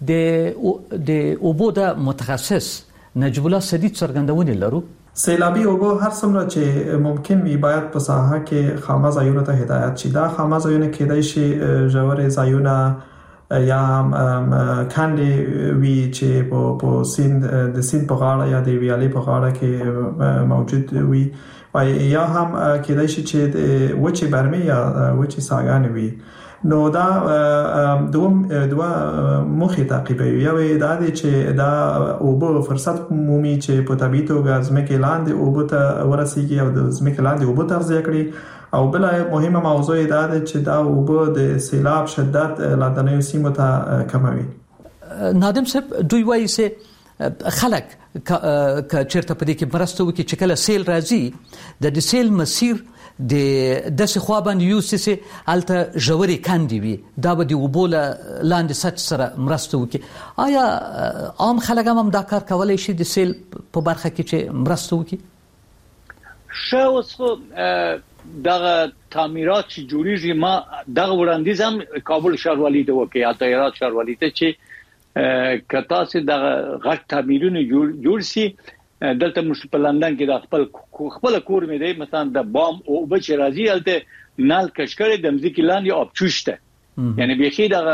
د د اوبو د متخصص نجیب الله سدید څرګندونې لرو سیلابي اوبو هر څومره چې ممکن وي باید په ساحه کې خامه ځایونو ته هدایت شي دا خامه ځایونه کېدای شي ژورې ځایونه یا کاندي وی چې په په سیند د سیند په غاړه یا د ویالې په غاړه کې موجود وي یا هم کېدای شي چې د وچې برمې یا وچې ساګانې وي نو دا دوم دوه مخې تعقیبوي یو دا دی چې دا اوبه فرصت مومي چې په طبیعي توګه ځمکې لاندې اوبه ته ورسیږي او د ځمکې لاندې اوبه تغذیه کړي او بل مهمه موضوع دا ده چې دا اوبه د سیلاب شدت لاندنیو سیمو ته کموي نادم صاحب دوی وایي چې خلک ک چیرته په دې کې مرسته وکړي چې کله سیل راځي د سیل مسیر د داسې خوا باندې یوسسه الته ژورې کاندي وي دا به د وبوله لاندې سطح سره مرسته وکړي آیا عام خلک هم دا کار کولای شي د سیل په برخه کې چې مرسته وکړي شاو اوس دغه تعمیرات چې جوړیږي ما دغه وړاندیز هم کابل ښاروالۍ ته وکړي یا تهران ښاروالۍ ته چې کتا سي د غټ تعمیرونه جوړ سي دلته مش په لندن کې د خپل خپل کور مې دی مثلا د بام او بچ راځي الته نال کشکړې د مځکې لاندې اپچوشته یعنی بيخي د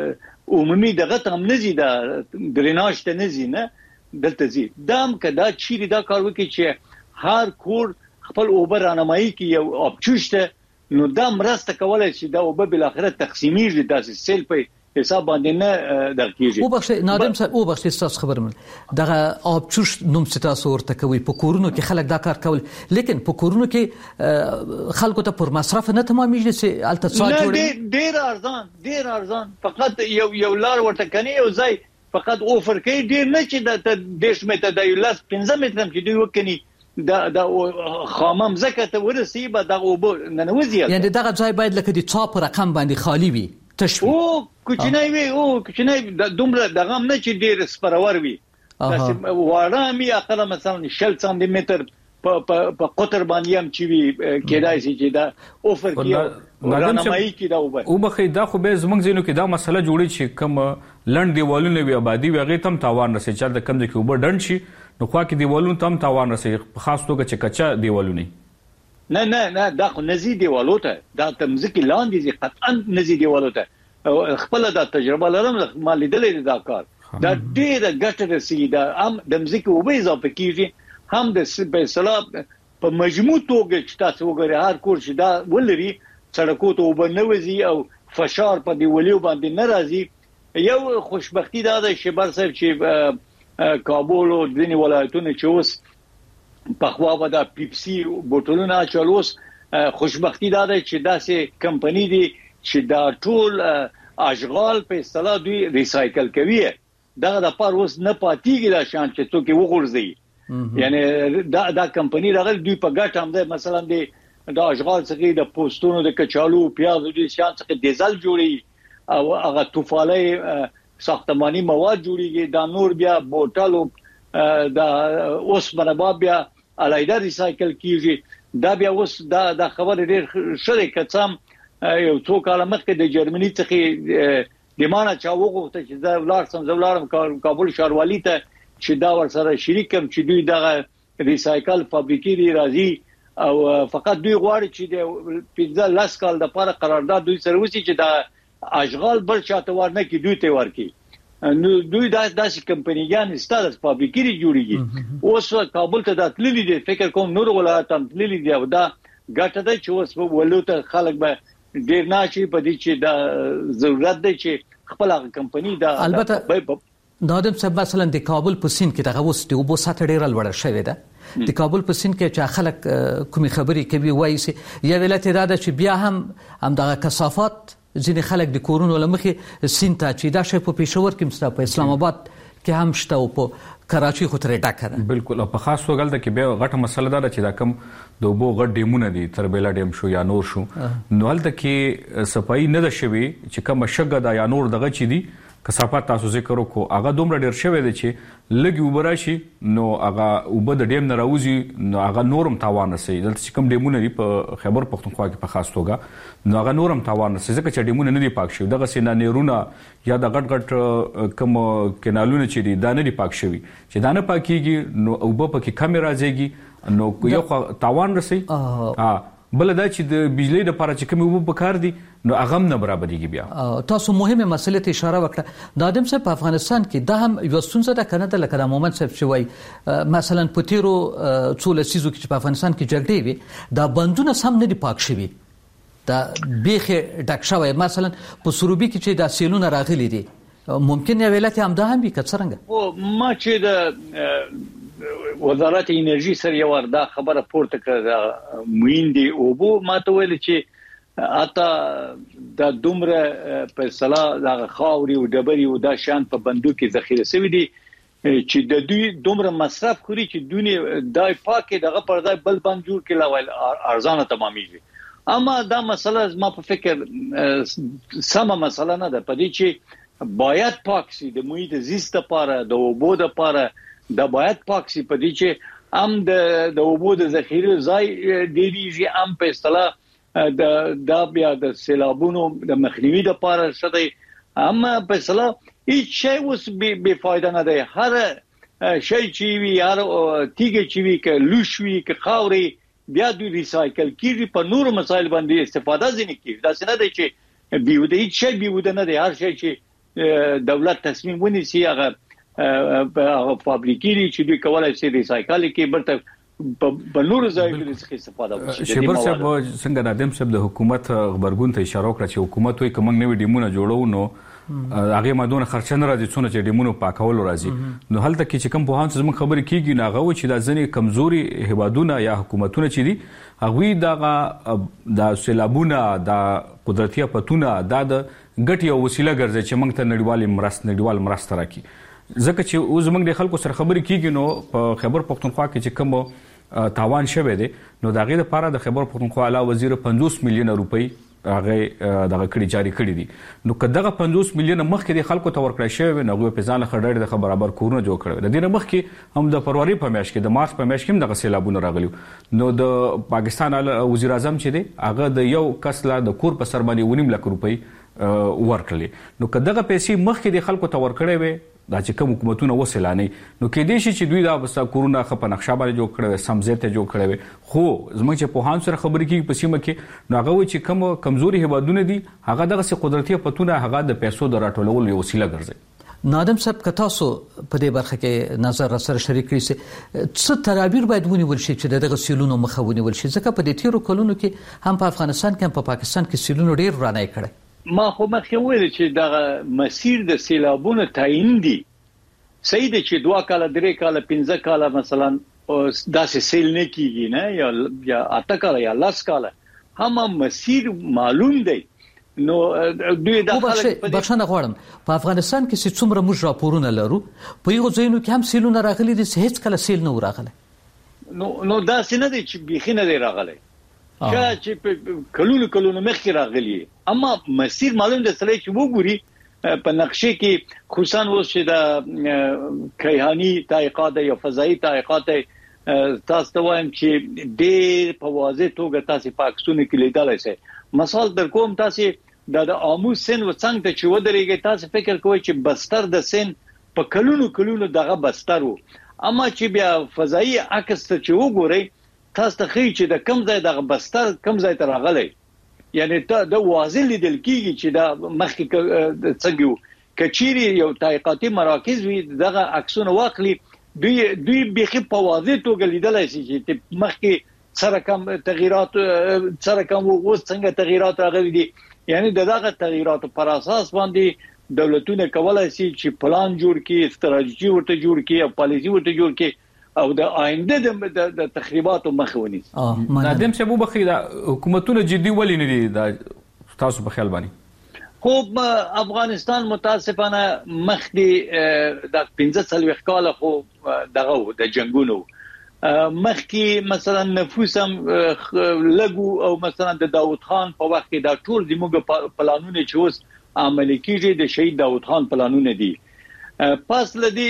عمومي دغه تم نزي د دریناج ته نزي نه دلته زی دام کدا چیرې دا کار وکړي چې هر کور خپل اوبر رانمایي کې یو اپچوشته نو دا مرسته کولای شي دا وب بل اخرت تقسیمیږي داسې سیل په حساب باندې نه درکېږي او بخښه نادم صاحب او بخښه تاسو خبرم دغه آبچوش نوم تاسو ورته کوي په کورونو کې خلک دا کار کول لیکن په کورونو کې خلکو ته پر مصرف نه تمامېږي چې الته څا جوړي ډېر ارزان ډېر ارزان فقط یو یو لار ورته کني یو ځای فقط اوفر کوي ډېر نه چې د دیش مته د یو لاس پنځه متر چې دوی وکني دا دا خامم زکه ته ورسي به دغه وب ننوځي یعنی دغه ځای باید لکه د څا پر رقم باندې خالی وي او کوچنی وي او کوچنی دومره دغه نه چې ډیر سپرور وي تاسو واره می اقل مثلا شل سانتي متر په په قطر باندې هم چې وي کېدای شي چې دا اوفر کې ورانمایي کې دا وبر او بخې دا خو به زمونږ زینو کې دا مسله جوړی چې کم لند دیوالونه وي آبادی وي هغه تم تاوان رسي چې د کم د کې وبر ډند شي نو خو کې دیوالونه تم تاوان رسي خاص توګه چې کچا دیوالونه نه نه نه دا خو نزي دیوالو ته دا تمځکي لاندې زی قطعا نزي دیوالو ته خپل دا تجربه لرم ما لیدلې دا کار دا ډېر ګټه رسي دا هم د مځکي وبې اضافه کیږي هم د سبسلاب په مجموع توګه چې تاسو وګورئ هر کور چې دا ولري سړکو ته وبنوځي او فشار په دیوالو باندې ناراضي یو خوشبختی دا ده شبر صاحب چې کابل او ځینې ولایتونه چې اوس په خوا و دا پیپسي بوتلونه چالوس خوشبختی دا ده چې داسې کمپنی دي چې دا ټول اشغال په اصطلاح دوی ریسایکل کوي دا د پاره اوس نه پاتېږي دا شان چې څوک وګورځي یعنی دا دا کمپنی راغل دوی په ګټ هم ده مثلا دی دا اشغال څخه د پوسټونو د کچالو پیاز دوی شان څخه ډیزل جوړي او هغه توفاله ساختماني مواد جوړيږي دا نور بیا بوتلو دا اوس باندې بیا علایده ریسایکل کیږي دا بیا اوس دا د خبر ډیر شریکت سم یو څو کال مخکې د جرمني څخه د مانه چا وغوښته چې دا ولارسم زولارم کابل ښاروالۍ ته چې دا ور سره شریکم چې دوی دغه ریسایکل فابریکې دی راځي او فقط دوی غواړي چې د پنځه لاس کال د لپاره قرارداد دوی سره وسی چې دا اشغال بل چاته ورنه کې دوی ته ورکی نو دوی داسې کمپنیګان ستاسو فابریکې جوړیږي اوس کابل ته د تللی دي فکر کوم نور ولایت هم تللی دي او دا ګټه ده چې اوس په ولوته خلک به ډیر نه شي په دې چې دا ضرورت دی چې خپل کمپنی دا البته نادم صاحب مثلا د کابل په سین کې دغه وسته او بو سات ډیر لوړ شوی ده د کابل په سین کې چې خلک کومي خبري کوي وایي چې یا ولایت اراده چې بیا هم هم دغه کثافات ځینې خلک د کورونو لمخې سین ته چې دا شی په پېښور کې مستا په اسلام آباد کې هم شته او په کراچي خو ترې ډکه ده بالکل په خاص توګه د کې به غټه مسله ده چې دا کم د وبو غټ ډیمونه دي تربیلا ډیم شو یا نور شو نو هلته کې صفائی نه ده شوی چې کوم شګه دا یا نور دغه چي دي کثافات تاسو ذکر وکړو هغه دومره ډیر شوی دی چې لګي وبراشي نو هغه وب د ډیم نه راوځي نو هغه نورم تاوان رسي دلته چې کوم ډیمونه دي په خیبر پختونخوا کې په خاص توګه نو هغه نورم تاوان رسي ځکه چې ډیمونه نه دي پاک شوی دغه سینا نیرونه یا د غټ غټ کوم کینالونه چې دي دا نه دي پاک شوی چې دا نه پاکيږي نو وب پکې کم راځيږي نو یو تاوان رسي ها بل دا چې د بجلی د لپاره چې کوم وب پکار دي نو هغه نه برابرېږي بیا تاسو مهمه مسله ته اشاره وکړه د ادم صاحب په افغانستان کې دا هم یو ستونزه ده کنه د لکه د مومن صاحب شوی مثلا په تیرو څول سيزو کې په افغانستان کې جګړې وي دا بندونه سم نه دي پاک شوی دا بیخه ډک شوی مثلا په سروبي کې چې دا سیلونه راغلي دي ممکن یو ولایت هم دا هم وي کڅرنګ او ما چې د وزارت انرژي سره یو وردا خبره پورته کړه مویندي او بو ماته ویل چې اته د دومره په صلاح د خاوري او ډبري او د شان په بندو کې ذخیره شوی دي چې د دوی دومره مصرف کړی چې دونی دای پاکه دغه پردای بل بند جوړ کړي لاول ارزانه تمامېږي اما دا مسله ما په فکر سمه مسله نه ده پدې چې باید پاک شي د محیط زیست لپاره د اوبو لپاره دا باید پاک شي په دې چې ام د د اوبو د ذخیره ځای ډیریږي ام په اصطلاح د د بیا د سیلابونو د مخنیوي لپاره شته ام په اصطلاح هیڅ شی اوس به فائدہ نه دی هر شی چې وی هر تیګه چې وی ک لوشوي ک خاوري بیا د ریسایکل کیږي په نور مسایل باندې استفاده ځنی کیږي دا څنګه دی چې بیوده هیڅ شی بیوده نه دی هر شی چې دولت تصمیم ونیسي هغه په فابریکې چې دوی کولای شي ریسایکل کې برته په نور ځایونو څخه استفاده وشي شبر صاحب څنګه د ادم صاحب د حکومت خبرګون ته اشاره وکړه چې حکومت وایي کوم نوې ډیمونه جوړو نو هغه مادونه خرچ نه راځي څونه چې ډیمونو پاکول راځي نو هلته کې چې کوم په هانس زموږ خبرې کیږي نه هغه چې د ځنې کمزوري هوادونه یا حکومتونه چې دي هغه دغه د سیلابونه د قدرتي افتونه د ګټي او وسیله ګرځي چې موږ ته نړیوال مرسته نړیوال مرسته راکړي ځکه چې اوس موږ د خلکو سره خبرې کیږي نو په خیبر پختونخوا کې چې کوم تاوان شوه دي نو دغه لپاره د خیبر پختونخوا اعلی وزیر پنځوس میلیون روپۍ هغه دغه کړي جاری کړي دي نو کداغه پنځوس میلیون مخکې د خلکو ته ورکړی شوی نو په ځان خړډړ د برابر کورونه جوړ کړي د دې مخکې هم د فروری په میاشت کې د مارچ په میاشت کې هم د سیلابونو راغلي نو د پاکستان وزیر اعظم چې دی هغه د یو کس لا د کور په سر باندې ونیم لک روپۍ ورکړي نو کداغه پیسې مخکې د خلکو ته ورکړي وي دا چې کوم حکومتونه وسیلانه نو کې دې شي چې دوی دا بس کورونا خپ نقشه باندې جوړ کړي سمزته جوړ کړي خو زموږ چې په هان سره خبرې کې په سیمه کې نو هغه چې کوم کمزوري هوادونه دي هغه دغه قدرتي پتونه هغه د پیسو د راټولولو وسیله ګرځي نادم صاحب که تاسو په دې برخه کې نظر سره شریک کړئ څه تدابیر باید ونیول شي چې دغه سیلونو مخه ونیول شي ځکه په دې تیرو کلونو کې هم په افغانستان کې هم په پاکستان کې سیلونو ډیر رانه کړي ما خو مخکې ویل چې دغه مسیر د سیلابونو تعیین دي صحیح دی چې دوه کاله درې کاله پنځه کاله مثلا داسې سیل نه کیږي نه یا یا اته کاله یا لاس کاله هم مسیر معلوم دی نو دوی د خلک په بښنه غواړم په افغانستان کې څومره موږ راپورونه لرو په یو ځایونو کې هم سیلونه راغلي دي هیڅ کله سیل نه راغلی نو نو داسې نه دی چې بيخي نه دی راغلی چې کلونو کلونو مخکې راغلي اما مسیر معلوم دی سره چې وګوري په نقشې کې خصوصا اوس چې د کیهانی تحقیقات یا فضائي تحقیقات تاسو ته وایم چې ډېر په واضح توګه تاسو پاکستان کې لیدلای شئ مثال در کوم تاسو د آمو سن و څنګه ته چې ودرېږي تاسو فکر کوئ چې بستر د سن په کلونو کلونو دغه بستر وو اما چې بیا فضائي عکس ته چې وګورئ تاسو ته خې چې د کم ځای دغه بستر کم ځای ته راغلی یعنی ته د واضح لیدل کیږي چې دا مخکې څنګه کچيري یو تحقیقاتي مراکز وي دغه عکسونه واخلي دوی دوی بخي په واضح توګه لیدلای شي چې مخکې سره کم تغیرات سره کم اوس څنګه تغیرات راغلي دي یعنی دغه تغیرات پر اساس باندې دولتونه کولای شي چې پلان جوړ کړي استراتیژي ورته جوړ کړي او پالیسي ورته جوړ کړي او د آینده د تخریباتو مخه ونیسي نادم صاحب بخي د حکومتونو جدي ولې نه دي د تاسو په خیال باندې خو افغانستان متاسفانه مخکې د پنځه څلوېښت کال خو دغه د جنگونو مخکې مثلا نفوس هم لګو او مثلا د داوود خان په وخت کې دا ټول د موږ پلانونه چې اوس عملي کیږي د شهید داوود خان پلانونه دي پس لدی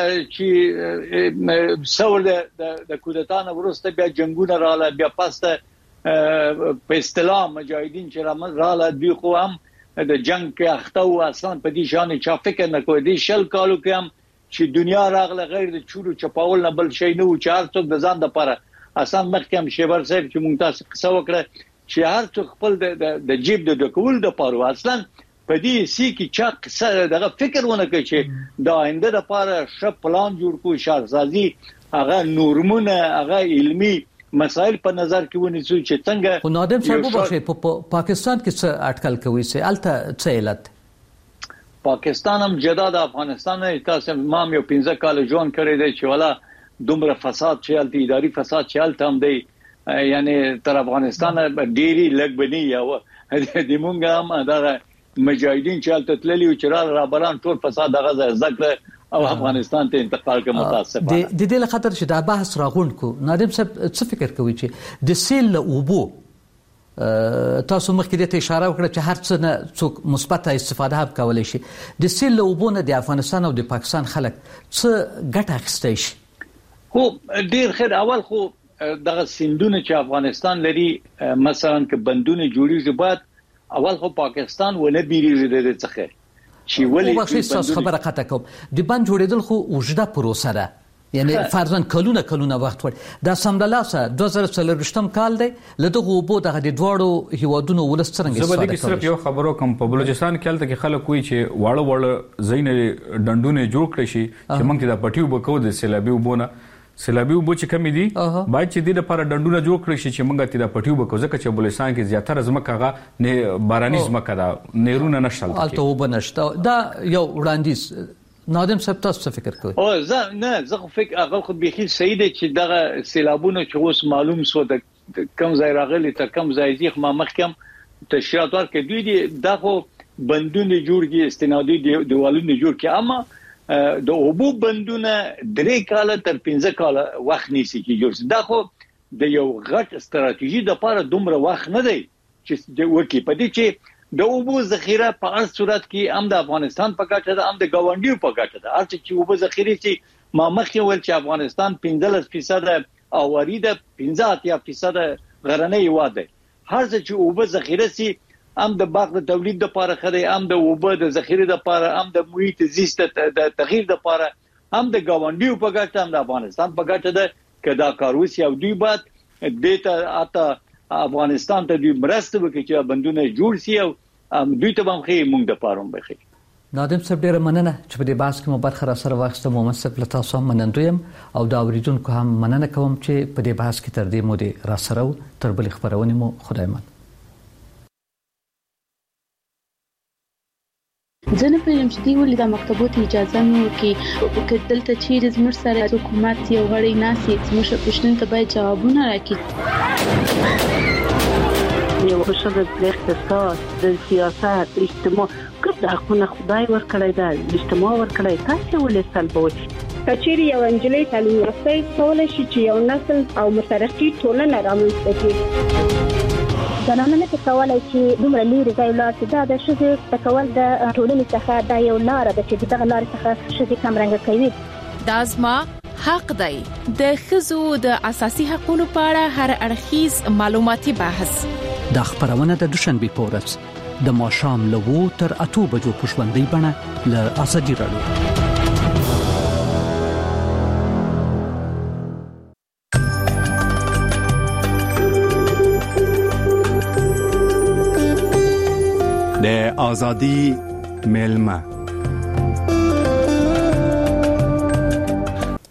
چې څور د د کودتانه ورسته بیا جنگونه رااله بیا پسته په اصطلاح مجاهدین چې رااله دوی خو هم د جنگ کې اخته او اصلا په دې شان چې فکر نه کوي د شل کالو کې هم چې دنیا راغله غیر د چورو چپاول نه بل شي نه او چې هر څوک د ځان لپاره اصلا مخکې هم شیبر صاحب چې مونږ تاسو قصه وکړه چې هر څوک خپل د جیب د ډکول د پاره اصلا په دې سي کې چې قصه دغه فکر ونه کوي چې د آینده لپاره ښه پلان جوړ کوو شارسازي هغه نورمونه هغه علمي مسائل په نظر کې ونیسو چې څنګه خو نادم صاحب وبخښئ په پاکستان کې څه اټکل کوي چې الته څه علت پاکستان هم جدا د افغانستان نه تاسو مام یو پنځه کال ژوند کړی دی چې ولا دومره فساد چې الته اداري فساد چې الته هم دی یعنی تر افغانستان ډيري لګ بني یا د مونږ هم دا مجاهدین چې الته تللی او چې را بران ټول فساد دغه ذکر او افغانستان ته انتقال کوي متاسفانه د دې له خاطر چې دا بحث راغونډ کو نادم صاحب څه فکر کوي چې د سیل له اوبو تاسو مخکې ته اشاره وکړه چې هر څه نه څوک مثبت استفاده هم کولای شي د سیل له اوبو نه د افغانستان او د پاکستان خلک څه ګټه اخیستای شي خو ډیر خیر اول خو دغه سیندونه چې افغانستان لري مثلا ک بندونه جوړیږي بعد اول خو پاکستان ونه بیریږي د څخه چې ولې تاسو خبره قطع کوم د بند جوړېدل خو وجده پروسه ده یعنی فرضاً کلونه کلونه وخت وړي دا سمدلاسه دوه زره څلوېښتم کال دی لدغه وبو دغه د دوړو هیوادونو ولسترنګ استفاده کوي صرف یو خبرو کوم په بلوچستان کې الته کې خلک کوي چې واړه واړه زین ډندونه جوړ کړي شي چې موږ د پټیو بکو د سیلابي وبونه سیلابي وبو چې کمی دي باید چې د لپاره ډندونه جوړ کړی شي چې موږ ته د پټیو بکو ځکه چې بلوچستان کې زیاتره ځمکه غا نه باراني ځمکه ده نیرونه نشته الته وبنشته دا یو وړاندیز نادم صاحب تاسو فکر کوي او زه نه زه فکر هغه خو بيخي صحیح دی چې دغه سیلابونه چې اوس معلوم سو د کم ځای راغلي تر کم ځای ځخ ما مخکم تشریحات ورکړي دوی دي دغه بندونه جوړږي استنادي دیوالونه جوړ کړي اما د اوبو بندونه درې کال تر پنځه کال وخت نیسي کې جوړ دا خو د یو غټ استراتیژي د لپاره دومره وخت نه دی چې د وکی پدې چې د اوبو ذخیره په هر صورت کې هم د افغانستان په ګټه ده هم د ګاونډیو په ګټه ده هر چې اوبو ذخیره چې ما مخکې ول چې افغانستان پنځلس فیصد اواري ده پنځه اتیا فیصد غرنۍ واده هر چې اوبو ذخیره سي هم د باغ د تولید لپاره خدای هم د اوبو د ذخیره لپاره هم د محیط زیست د تغییر لپاره هم د ګاونډیو په ګټه هم د افغانستان په ګټه ده کدا کاروسی او دوی بعد دته اته افغانستان ته دوی مرسته وکړي چې بندونه جوړ شي او دوی ته هم خې مونږ د پاروم بخي نادم صاحب ډیره مننه چې په دې بحث کې مو برخه را سره واخسته مو مسب له تاسو هم منندویم او دا اوریدونکو هم مننه کوم چې په دې بحث کې تر دې مو دې را سره تر بل خبرونه مو خدای مان ځنه پېم چې دی ولې د مکتبونو اجازه مې وکي دلته چیرې زموږ سره حکومت یو غړی ناسي زموږ پښتون ته باید جوابونه راکړي یو حشد د اقتصاد د سیاست اجتماع کله حقونه خدای ورکړی دا اجتماع ورکړی تاسو ولې سلبوي کچېری یو انجلۍ تعلیم یافته کولای شي چې یو نسل او مترقي ټولنه رامنځته کړي زنانه نه کولای چې دومره لري ځای لاړ چې دا د شذ تکول د ټولنې څخه دا یو لار ده چې دغه لار څخه شذ کم رنګ کوي دا زما حق دی د خزو د اساسي حقوقو په اړه هر اړخیز معلوماتي بحث د خبرونه د دوشنبه پورس د ماشام لوو تر اته بجو پښوندې بڼه ل ازادي رادیو د ازادي ملما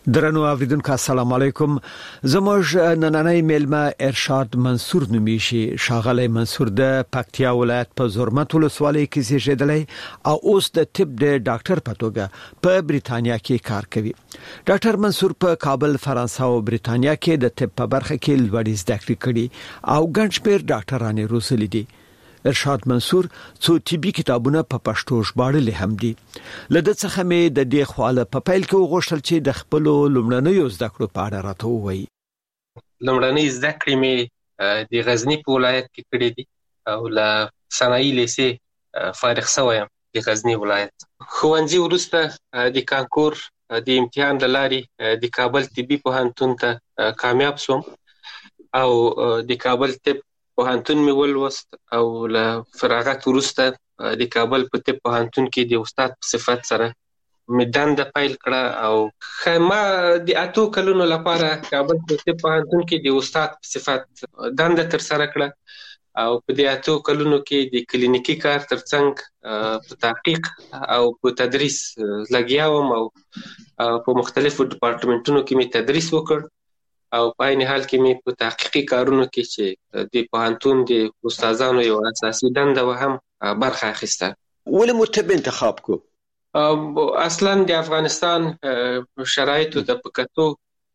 درنو اوریدونکو السلام علیکم. زموږ نننۍ میلمه ارشاد منصور نومیشي. شاغلی منصور د پکتیا ولایت په زرمت ولسوالۍ کې زیږیدلی او اوس د طب د ډاکټر په توګه په بریتانیا کې کار کوي. ډاکټر منصور په کابل، فرانسه او بریتانیا کې د طب په برخه کې لوړې زده کړې کړې او ګڼ شمېر ډاکټرانې روزلي دي. ارشاد منصور څو طبي کتابونه په پښتو ژباړلي هم دي. لده څخه مې د دې خواله په پیل کې وغوښتل چې د خپل لومړنیو زده کړو په اړه راته ووایي. لومړنۍ زده کړې مې د غزني په ولایت کې کړې دي او له صنایع لیسې فارغ شوی یم د غزني ولایت. ښوونځي وروسته د کانکور د امتحان له لارې د کابل طبي پوهنتون ته کامیاب شوم او د کابل طب پوهنتون مې ولوست او له فراغت وروسته د کابل په طب پوهنتون کې د استاد په صفت سره مې دنده پیل کړه او ما د اتو کلونو لپاره کابل په طب پوهنتون کې د استاد په صفت دنده ترسره کړه او په دې اتو کلونو کې د کلینیکي کار ترڅنګ په تحقیق او په تدریس لګیا وم او په مختلفو ډپارټمنټونو کې مې تدریس وکړ او په عین حال کې مې په تحقیقي کارونو کې چې د پوهنتون د استادانو یو اساسي دنده و هم برخه اخیسته. ولې مو طب انتخاب کو؟ اصلا د افغانستان شرایطو ته په کتو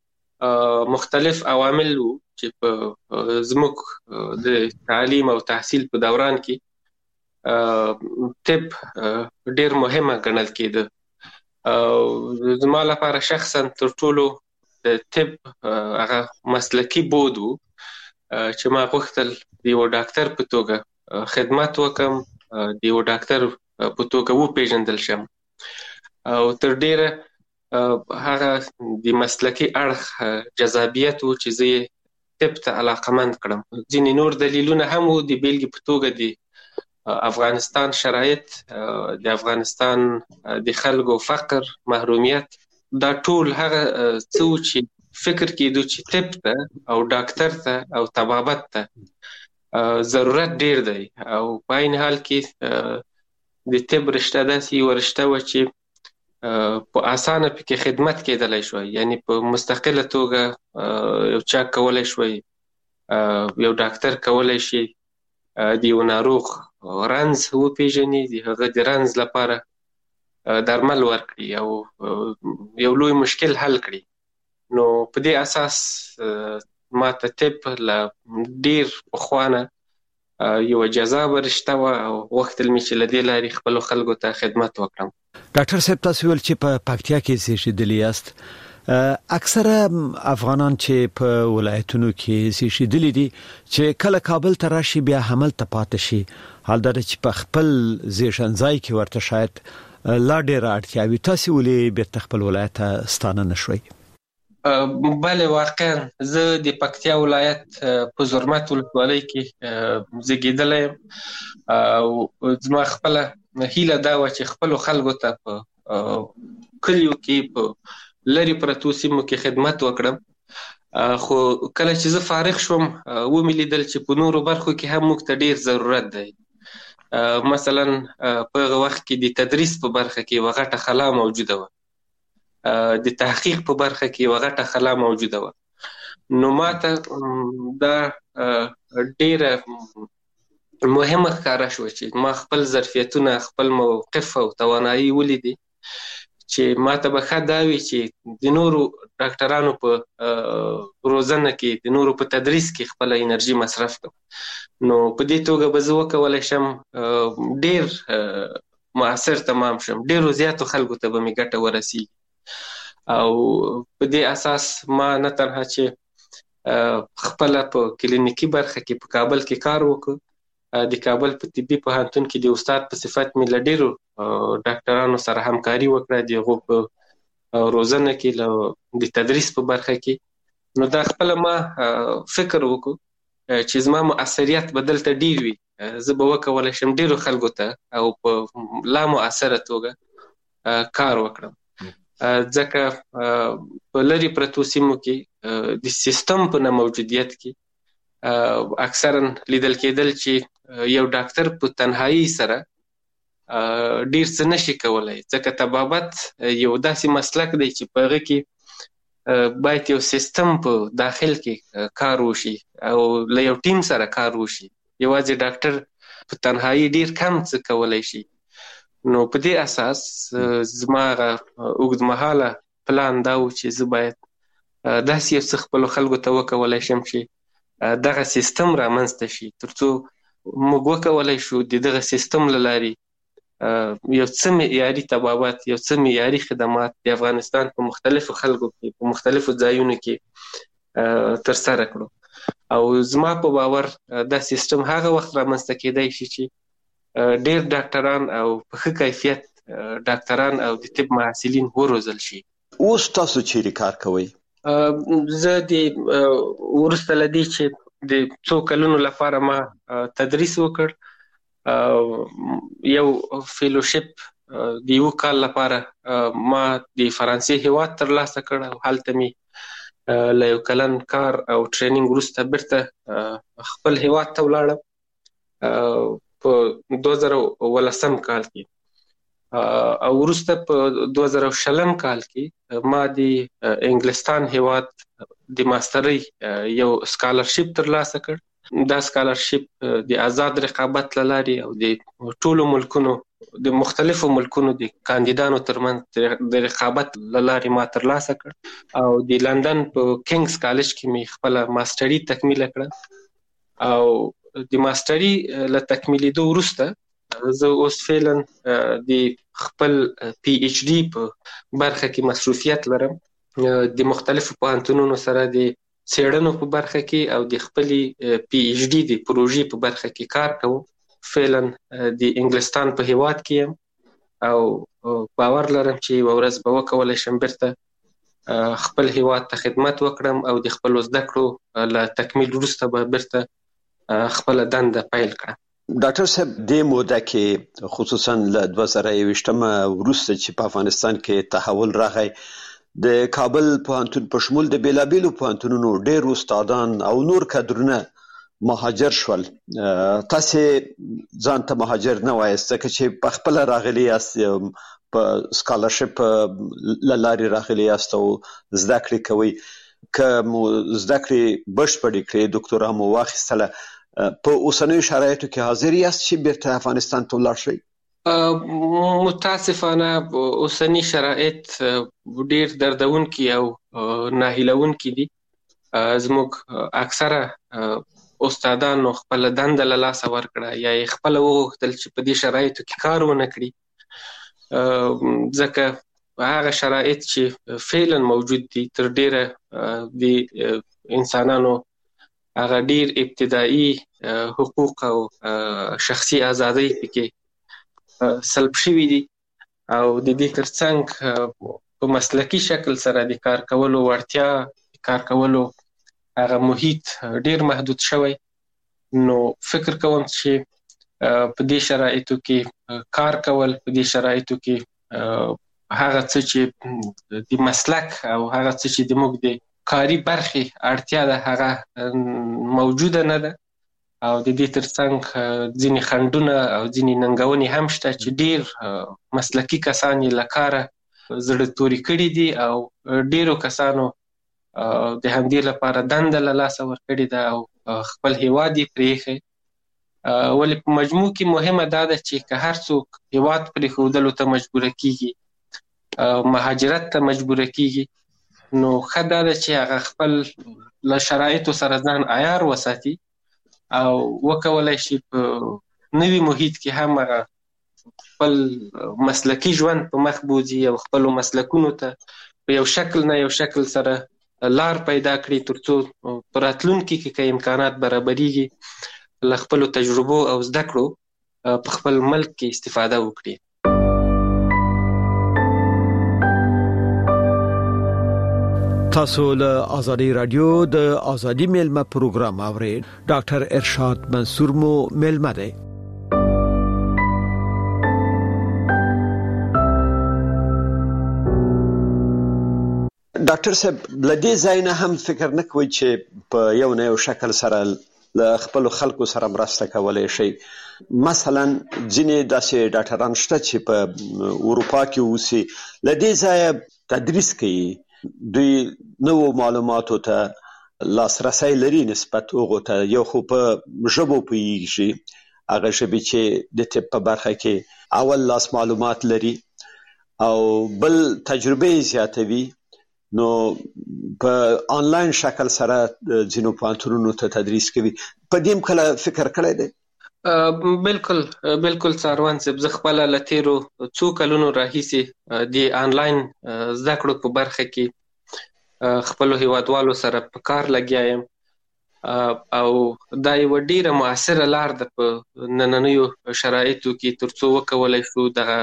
مختلف عوامل وو چې په زموږ د تعلیم او تحصیل په دوران کې طب ډېر مهمه ګڼل کېده. زما لپاره شخصا تر ټولو د طب هغه مسلکی بود و چې ما غوښتل د یو ډاکټر په توګه خدمت وکم، د یو ډاکټر په توګه وپېژندل شم او تر ډیره هغه د مسلکی اړخ جذابیت و چې زه یې طب ته علاقمند کړم. ځینې نور دلیلونه هم و، د بیلګې په توګه د افغانستان شرایط، د افغانستان د خلکو فقر، محرومیت، دا ټول هغه څه چې فکر کېدو چې طب ته او ډاکټر ته او طبابت ته ضرورت ډیر دی او په عین حال کې د طب رشته داسې یوه رشته وه چې په اسانه پکې خدمت کېدلی شوی، یعنی په مستقله توګه یو چا کولی شوی، یو ډاکټر کولی شي د یو ناروغ رنځ وپېژني، د هغه د رنځ لپاره درمل ورکړي او یو لوی مشکل حل کړي. نو په دې اساس ما ته طب له ډیر پخوانه یو جذابه رشته وه او غوښتل مې چې له دې لارې خپلو خلکو ته خدمت وکړم. ډاکټر صاحب، تاسو ویل چې په پکتیا کې زیږیدلي یاست. اکثره افغانان چې په ولایتونو کې زیږیدلي دي چې کله کابل ته راشي بیا هملته پاتې شي، حال دا چې په خپل زیږنځای کې ورته شاید لا ډېره اړتیا وي. تاسو ولې بیرته خپل ولایت ته ستانه نه شوئ؟ بله، واقعا زه د پکتیا ولایت په زرمت ولسوالۍ کې زیږېدلی یم او زما خپله هیله دا وه چې خپلو خلکو ته په کلیو کې په لرې پرتو سیمو کې خدمت وکړم. خو کله چې زه فارغ شوم ومې لیدل چې په نورو برخو کې هم موږ ته ډېر ضرورت دی. مثلا په هغه وخت کې د تدریس په برخه کې یوه غټه خلا موجوده وه، د تحقیق په برخه کې یوه غټه خلا موجوده وه. نو ما ته دا ډېره مهمه ښکاره شوه چې ما خپل ظرفیتونه، خپل موقف او توانایي ولیدې چې ما ته به ښه دا وي چې د نورو ډاکټرانو په روزنه کې، د نورو په تدریس کې خپله انرژي مصرف کړم. نو په دې توګه به زه وکولی شم ډېر مؤثر تمام شم، ډېرو زیاتو خلکو ته به مې ګټه ورسیږي. او په دې اساس ما نه تنها چې خپله په کلینیکي برخه کې په کابل کې کار وکړ، د کابل په طبي پوهنتون کې د استاد په صفت مې له ډېرو ډاکټرانو سره همکاري وکړه، د هغو په روزنه کې، له د تدریس په برخه کې. نو دا خپله ما فکر وکړو چې زما مؤثریت به دلته ډېر وي، زه به وکولی شم ډېرو خلکو ته او په لا مؤثره توګه کار وکړم. ځکه په لرې پرتو سیمو کې د سیستم په نه موجودیت کې اکثرا لیدل کېدل چې یو ډاکټر په تنهایی سره ډیر څه نشي کولای، ځکه طبابت یو داسې مسلک دی چې په هغه کې باید یو سیستم په داخل کې کار وشي او له یو ټیم سره کار وشي. یوازې ډاکټر په تنهایی ډیر کم څه کولای شي. نو په دې اساس زما اوږدمهاله پلان دا و چې زه باید داسې یو څه خپلو خلکو ته وکولی شم چې دغه سیستم رامنځته شي تر څو موږ وکولی شو د دغه سیستم له لارې یو څه معیاري طبابت، یو څه معیاري خدمات د افغانستان په مختلفو خلکو کې په مختلفو ځایونو کې ترسره کړو. او زما په باور دا سیستم هغه وخت رامنځته کېدای شي چې ډېر ډاکټران او په ښه کیفیت ډاکټران او د طب محصلین وروزل شي. اوس تاسو چیرې کار کوئ؟ زه د وروسته له دې چې د څو کلونو لپاره ما تدریس وکړ، یو فیلوشپ د یو کال لپاره ما د فرانسې هیواد ترلاسه کړ او هلته مې له یو کلن کار او ټریننګ وروسته بیرته خپل هیواد ته ولاړم په دوه زره ولسم کال کې. او وروسته په دوه زره شلم کال کې ما د انګلستان هیواد د ماسترۍ یو سکالرشپ ترلاسه کړ. دا سکالرشپ د آزاد رقابت له لارې او د ټولو ملکونو د مختلفو ملکونو د کاندیدانو ترمنځ د رقابت له لارې ما ترلاسه کړ او د لندن په کینګز کالج کې مې خپله ماستري تکمیله کړه. او د ماستري له تکمیلېدو وروسته زه اوس فعلا د خپل پی ایچ ډي په برخه کې مصروفیت لرم. د مختلفو پوهنتونونو سره د څېړنو په برخه کې او د خپلې پی ایچ ډي د پروژې په برخه کې کار کوم. فعلا د انګلستان په هیواد کې یم او باور لرم چې یوه ورځ به وکولی شم بیرته خپل هیواد ته خدمت وکړم او د خپلو زده کړو له تکمیل وروسته به بیرته خپله دنده پیل کړم. ډاکټر صاحب د موده کې خصوصا له دوه زره یوویشتم وروسته چې په افغانستان کې تحول راغی د کابل پوهنتون په شمول د بیلابیلو پوهنتونونو ډېر استادان او نور کادرونه مهاجر شول. تاسو ځان ته مهاجر نه وایاست ځکه چې په خپل راغلي یاست، په سکالرشپ له لارې راغلي یاست او زده کړې کوئ. که مو زده کړې بشپړې کړې، ډاکټورا مو واخیستله، په اوسنیو شرایطو کې حاضر یاست چې بیرته افغانستان ته ولاړ شئ؟ متاسفانه اوسنی شرایط ډیر دردونکي او ناهیلونکي دي. زموږ اکثره استادانو خپل دنده له لاسه ورکړه یا یې خپله وغوښتل چې په دې شرایطو کې کار ونه کړي، ځکه هغه شرایط چې فعلا موجود دي تر ډیره د انسانانو هغه ډیر ابتدایي حقوق او شخصي ازادۍ پکې سلب شوي دي او د دې ترڅنګ په مسلکي شکل سره د کار کولو وړتیا، د کار کولو هغه محیط ډیر محدود شوی. نو فکر کوم چې په دې شرایطو کې کار کول، په دې شرایطو کې هغه څه چې د مسلک او هغه څه چې د موږ د کاری برخې اړتیا ده هغه موجوده نه ده. او د دې ترڅنګ ځینې خنډونه او ځینې ننګونې هم شته چې ډیر مسلکي کسان یې له کاره زړه توري کړي دي او ډیرو کسانو د همدې لپاره دنده له لاسه ورکړې ده او خپل هیواد یې پرېښی. ولې په مجموع کې مهمه دا ده چې که هر څوک هیواد پرېښودلو ته مجبوره کیږي، مهاجرت ته مجبوره کیږي، نو ښه دا ده چې هغه خپل له شرایطو سره ځان عیار وساتي او وکولی شي په نوي محیط کې هم هغه خپل مسلکي ژوند په مخ بوځي او خپلو مسلکونو ته په یو شکل نه یو شکل سره لار پیدا کړي تر څو په راتلونکي کې که امکانات برابریږي له خپلو تجربو او زده کړو په خپل ملک کې استفاده وکړي. تاسو له آزادی رادیو د آزادی میلمه پروګرام اورئ. ډاکټر ارشاد منصور مو میلمه دی. ډاکټر صاحب له دې ځای نه هم فکر نه کوئ چې په یو نه یو شکل سره له خپلو خلکو سره مرسته کولی شئ؟ مثلا ځینې داسې ډاکټران شته چې په اروپا کې اوسي، له دې ځایه تدریس کوي، دوی نو معلوماتو ته لاسرسي لري نسبت هغه ته یو خو په ژبو پیږي هغه ژبه چې د طب په برخه کې اول لاس معلومات لري او بل تجربه زیاتوي نو په انلاین شکل سره ځینو پوهنتونونو ته تدریس کوي. په دې کله فکر کړی دی؟ بالکل بالکل څاروان صاحب، زه خپل لتیرو څو کلونو راهیسې د انلاین زده کړو په برخه کې خپل هیوادوالو سره په کار لګیا یم او دا یو ډیره موثره لار ده په نننیو شرایطو کې ترڅو وکولای شو دغه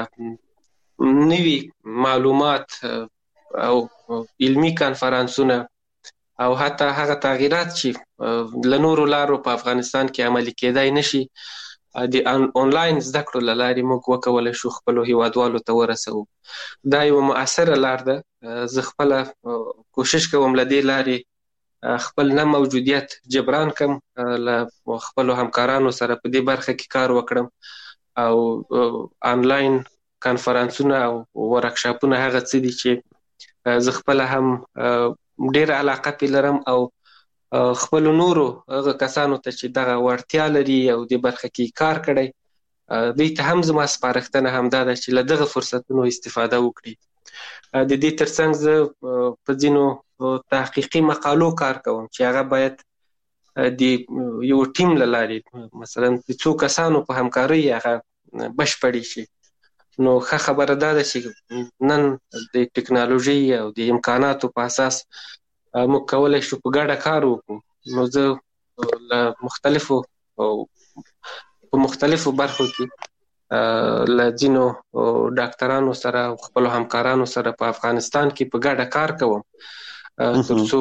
نوي معلومات او علمي کانفرنسونه او حتی هغه تغیرات چې له نورو لارو په افغانستان کې عملي کېدای نشي د انلاین زده کړو له لارې موږ وکولای شو خپلو هیوادوالو ته ورسوو. دا یو مؤثره لار ده. زه خپله کوشش کوم له دې لارې خپل نه موجودیت جبران کم، له خپلو همکارانو سره په دې برخه کې کار وکړم او انلاین کانفرنسونه او ورکشاپونه هغه څه دي چې زه خپل هم ډېر علاقه پې لرم او خپل نورو هغه کسانو ته چې دغه وړتیا لري او دې برخه کې کار کړی دوی ته هم زما سپارښتنه همدا ده چې له دغه فرصتونو استفاده وکړي. د دې ترڅنګ زه په ځینو تحقیقي مقالو کار کوم چې هغه باید د یو ټیم له لارې مثلا د څو کسانو په همکارۍ هغه بشپړې شي. نو ښه خبره دا ده چې نن د ټکنالوژي او د امکاناتو په اساس موږ کولی شو په ګډه کار وکړو. نو زه له مختلفو په مختلفو برخو کې له ځینو ډاکټرانو سره او خپلو همکارانو سره په افغانستان کې په ګډه کار کوم ترڅو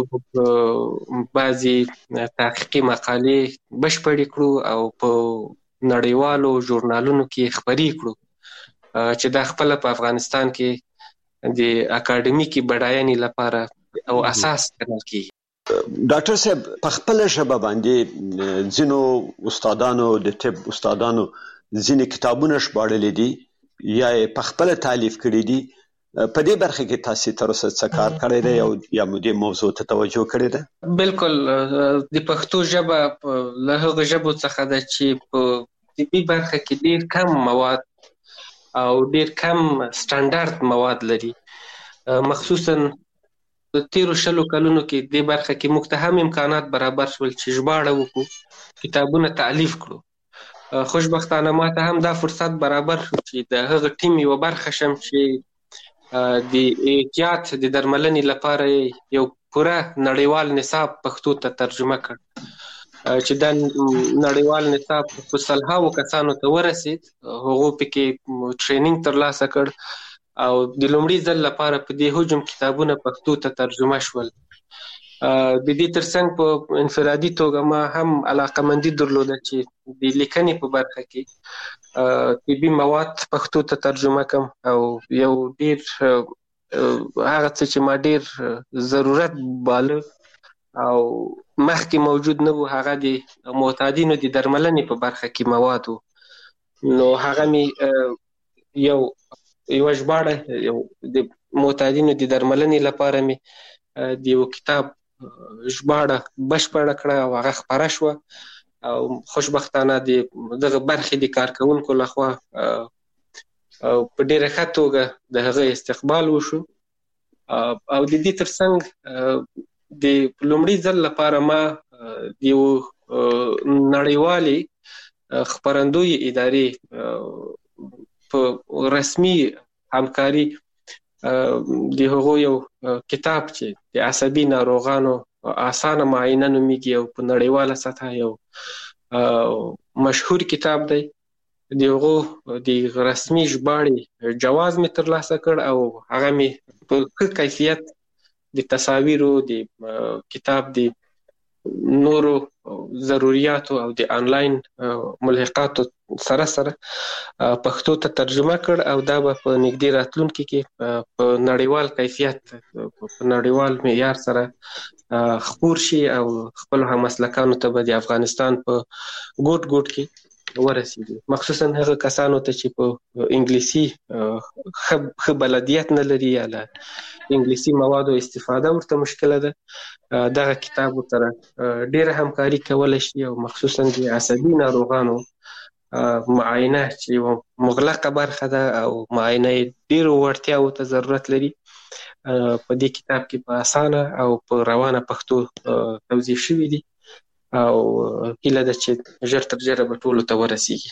بعضې تحقیقي مقالې بشپړې کړو او په نړیوالو ژورنالونو کې خپرې کړو چې دا خپل په افغانستان کې د اکاډمیکي بډاینې لپاره او اساس ګڼل کیږي. ډاکټر صاحب، په خپل ژبه باندې ځینو استادانو د طب استادانو ځینې کتابونه ژباړلي دي یا په خپل تالیف کړي دي. په دې برخه کې تاسو تر اوسه څه کار کړی دی او یا مو دې موضوع ته توجه کړې ده؟ بالکل، د پښتو ژبه له هغو ژبو څخه ده چې په طبي برخه کې ډېر کم مواد او ډیر کم سټانډارد مواد لري. مخصوصا د تیرو شلو کلونو کې دې برخه کې موږ ته هم امکانات برابر شول چې ژباړه وکړو، کتابونه تالیف کړو. خوشبختانه ما ته هم دا فرصت برابر شو چې د هغه ټیم یوه برخه شم چې د احتیاط د درملنې لپاره یو پوره نړیوال نصاب پښتو ته ترجمه کړ چې دا نړیوال نصاب په سلهاوو کسانو ته ورسید. هغو پکې ټریننګ ترلاسه کړ او د لومړي ځل لپاره په دې هجوم کتابونه پښتو ته ترجمه شول. د دې ترڅنګ په انفرادي توګه ما هم علاقمندي درلوده چې د لیکنې په برخه کې طبي مواد پښتو ته ترجمه کړم او یو ډیر هغه څه چې ما ډیر ضرورت باله او مخکې موجود نه وو هغه د معتادینو د درملنې په برخه کې مواد وو. نو هغه می یو یو ژباړه یو د معتادینو د درملنې لپاره می د یو کتاب ژباړه بشپړه کړه او هغه خپره شوه او خوشبختانه د دغه برخې د کارکوونکو لخوا په ډیره ښه توګه د هغه استقبال وشو. او د دې ترڅنګ د لومړي ځل لپاره ما د یو نړیوالې خپرندوی ادارې په رسمي همکاري د هغو یو کتاب چې د عصبي ناروغانو اسانه معاینه نومیږي او په نړیواله سطحه یو مشهور کتاب دی، د هغو د رسمي ژباړې جواز مې ترلاسه کړ او هغه مې په ښه کیفیت د تصاویرو د کتاب د نورو ضرورياتو او د انلاین ملحقاتو سره سره پښتو ته ترجمه کړ او دا به په نږدې راتلونکي کې په نړیوال کیفیت په نړیوال معیار سره خپور شي او خپل همسلکانو ته به د افغانستان په ګوټ ګوټ کې ورسیږي، مخصوصا هغه کسانو ته چې په انګلیسي ښه بلدیت نه لري یا له انګلیسي موادو استفاده ورته مشکله ده. دغه کتاب سره ډیره همکاري کولای شي او مخصوصا د عصبي ناروغانو معاینه چې یو مغلقه برخه ده او معاینه ډیرو وړتیاو ته ضرورت لري، په دې کتاب کې په اسانه او په روانه پښتو توضیح شوي دي او هیله ده چې ژر تر ژره به ټولو ته ورسیږي.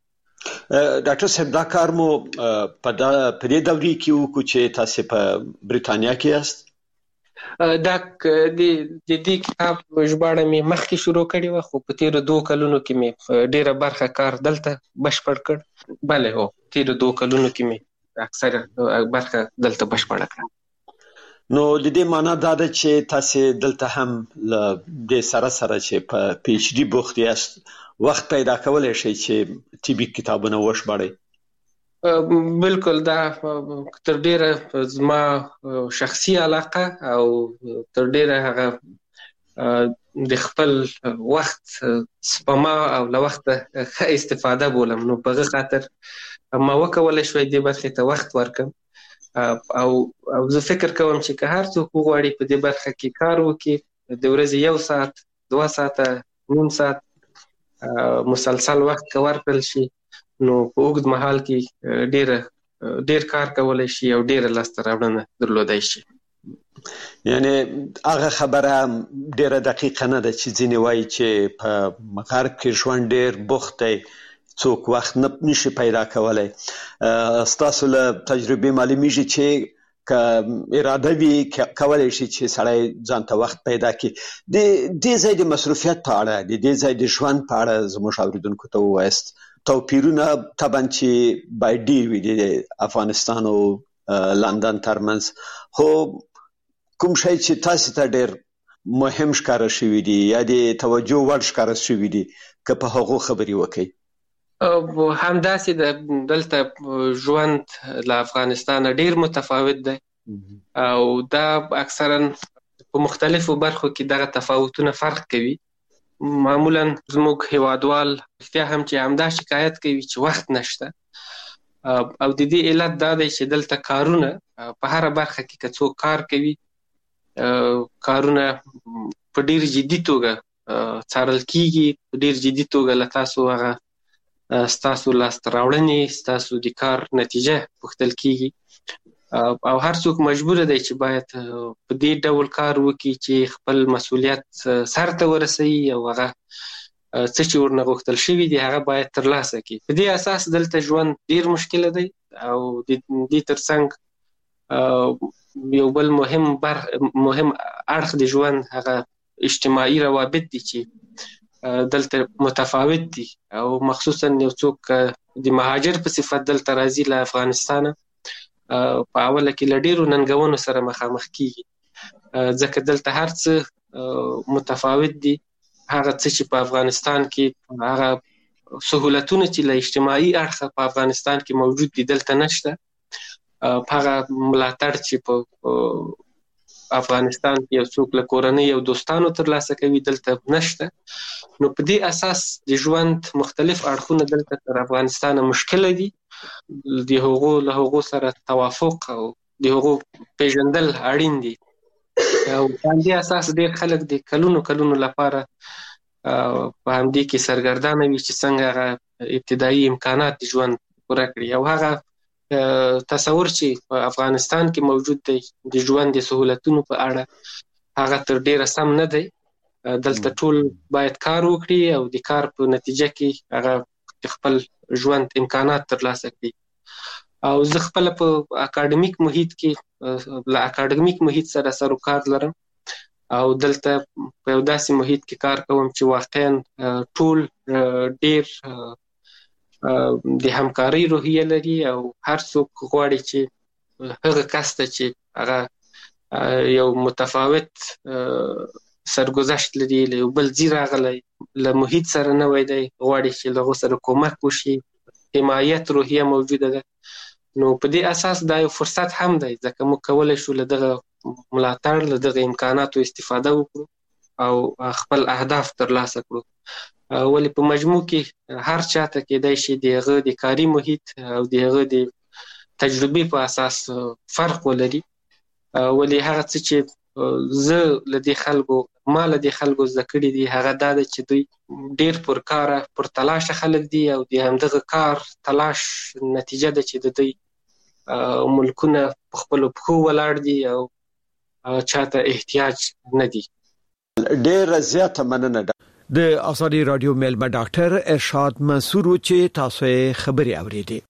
ډاکټر صاحب دا کار مو په دې دورې کې وکړو چې تاسو په بریتانیا کې یاست؟ دا د دې کتاب ژباړه مې مخکې شروع کړې وه، خو په تیرو دوه کلونو کې مې ډیره برخه کار دلته بشپړ کړ. بله هو، تیرو دوه کلونو کې مې اکثره برخه دلته بشپړه کړه. نو د دې معنا دا ده چې تاسو دلته هم له دې سره سره چې په پی ایچ ډي بوخت یاست وخت پیدا کولای شئ چې طبي کتابونه وشباړئ. بالکل، دا تر ډیره زما شخصي علاقه او تر ډیره هغه د خپل وخت سپما او له وخت استفاده بولم، نو په هغه خاطر ما وکولای شوی دې برخې ته وخت ورکړم او او زه فکر کوم چې که هر څوک وغواړي په دې برخه کې کار وکړي، د ورځې یو ساعت دوه ساعته نیم ساعت مسلسل وخت که ورکړل شي، نو په اوږد مهال کې ډیره ډیر کار کولی شي او ډیره لاسته راوړنه درلودای شي. یعنی هغه خبره ډیره دقیقه نه ده چې ځینې وایي چې په غرب کې ژوند ډیر بوخت دی، څوک وخت نه نشي پیدا کولی. ستاسو له تجربې معلومیږي چې که اراده وي کولی شي چې سړی ځان ته وخت پیدا کړي. د دې ځای د مصروفیت په اړه، د دې ځای د ژوند په اړه زموږ اورېدونکو ته ووایاست. توپیرونه طبعا چې باید ډیر وي د افغانستان او لندن ترمنځ، خو کوم شی چې تاسو ته ډیر مهم ښکاره شوي دي یا د توجه وړ ښکاره شوي دي که په هغو خبرې وکړئ؟ همداسې د دلته ژوند له افغانستان ډیر متفاوت دی او دا اکثرا په مختلفو برخو کې دغه تفاوتونه فرق کوي. معمولا زموږ هیوادوال رښتیا هم چې همدا شکایت کوي چې وخت نشته او د دې علت دا دی چې دلته کارونه په هره برخه کې که څوک کار کوي، کارونه په ډیر جدي توګه څارل کیږي، په ډیر جدي توګه له تاسو هغه ستاسو لاسته راوړنې، ستاسو د کار نتیجه پوښتل کیږي او هر څوک مجبور دی چې باید په دې ډول کار وکړي چې خپل مسؤلیت سر ته ورسوي او هغه څه چې ورنه غوښتل شوي دي هغه باید ترلاسه کړي. په دې اساس دلته ژوند ډیر مشکله دی او د دې ترڅنګ یو بل مهم بر مهم اړخ د ژوند هغه اجتماعي روابط دي چې دلته متفاوت دي او مخصوصا یو څوک د مهاجر په صفت دلته راځي له افغانستانه، په اوله کې له ډیرو ننګونو سره مخامخ کیږي ځکه دلته هر څه متفاوت دي. هغه څه چې په افغانستان کې هغه سهولتونه چې له اجتماعي اړخه په افغانستان کې موجود دي دلته نشته. هغه ملاتړ چې په افغانستان کې یو څوک له کورنۍ او دوستانو ترلاسه کوي دلته نشته. نو په دې اساس د ژوند مختلف اړخونه دلته تر افغانستان مشکله دي. د هغو له هغو سره توافق او د هغو پیژندل اړین دي او په دې اساس ډېر خلک د کلونو کلونو لپاره په همدې کې سرګردانه وي چې څنګه هغه ابتدایي امکانات د ژوند پوره کړي او هغه تصور چې په افغانستان کې موجود دی د ژوند د سهولتونو په اړه هغه تر ډیره سم نه دی. دلته ټول باید کار وکړي او د کار په نتیجه کې هغه خپل ژوند امکانات ترلاسه کړي. او زه خپل په اکاډمیک محیط کې له اکاډمیک محیط سره سروکار لرم او دلته په یو داسې محیط کې کار کوم چې واقعا ټول ډیر د همکارۍ روحیه لري او هر څوک غواړي چې هغه کس ته چې هغه یو متفاوت سرګذشت لري، له یو بل ځای راغلی، له محیط سره نوی دی، غواړي چې له هغو سره کومک وشي، حمایت روحیه موجوده ده. نو په دې اساس دا یو فرصت هم دی ځکه موږ کولی شو له دغه ملاتړ له دغه امکاناتو استفاده وکړو او خپل اهداف ترلاسه کړو. ولې په مجموع کې هر چاته کېدای شي دغه د کاري محیط او دغه د تجربې په اساس فرق ولري. ولې هغه څه چې زه لدی خلکو مال د خلکو ذکرې دي هغه دا چې دوی ډیر پر کار پر تلاش خلک دي او د همدغه کار تلاش نتیجه ده چې د دوی ملکونه په خپل پخو ولاړ دي او چاته احتیاج نه دي. ډیر زیاته مننه. د آزادي رادیو ملما ډاکټر ارشاد منصور چې تاسو خبري اوریدي.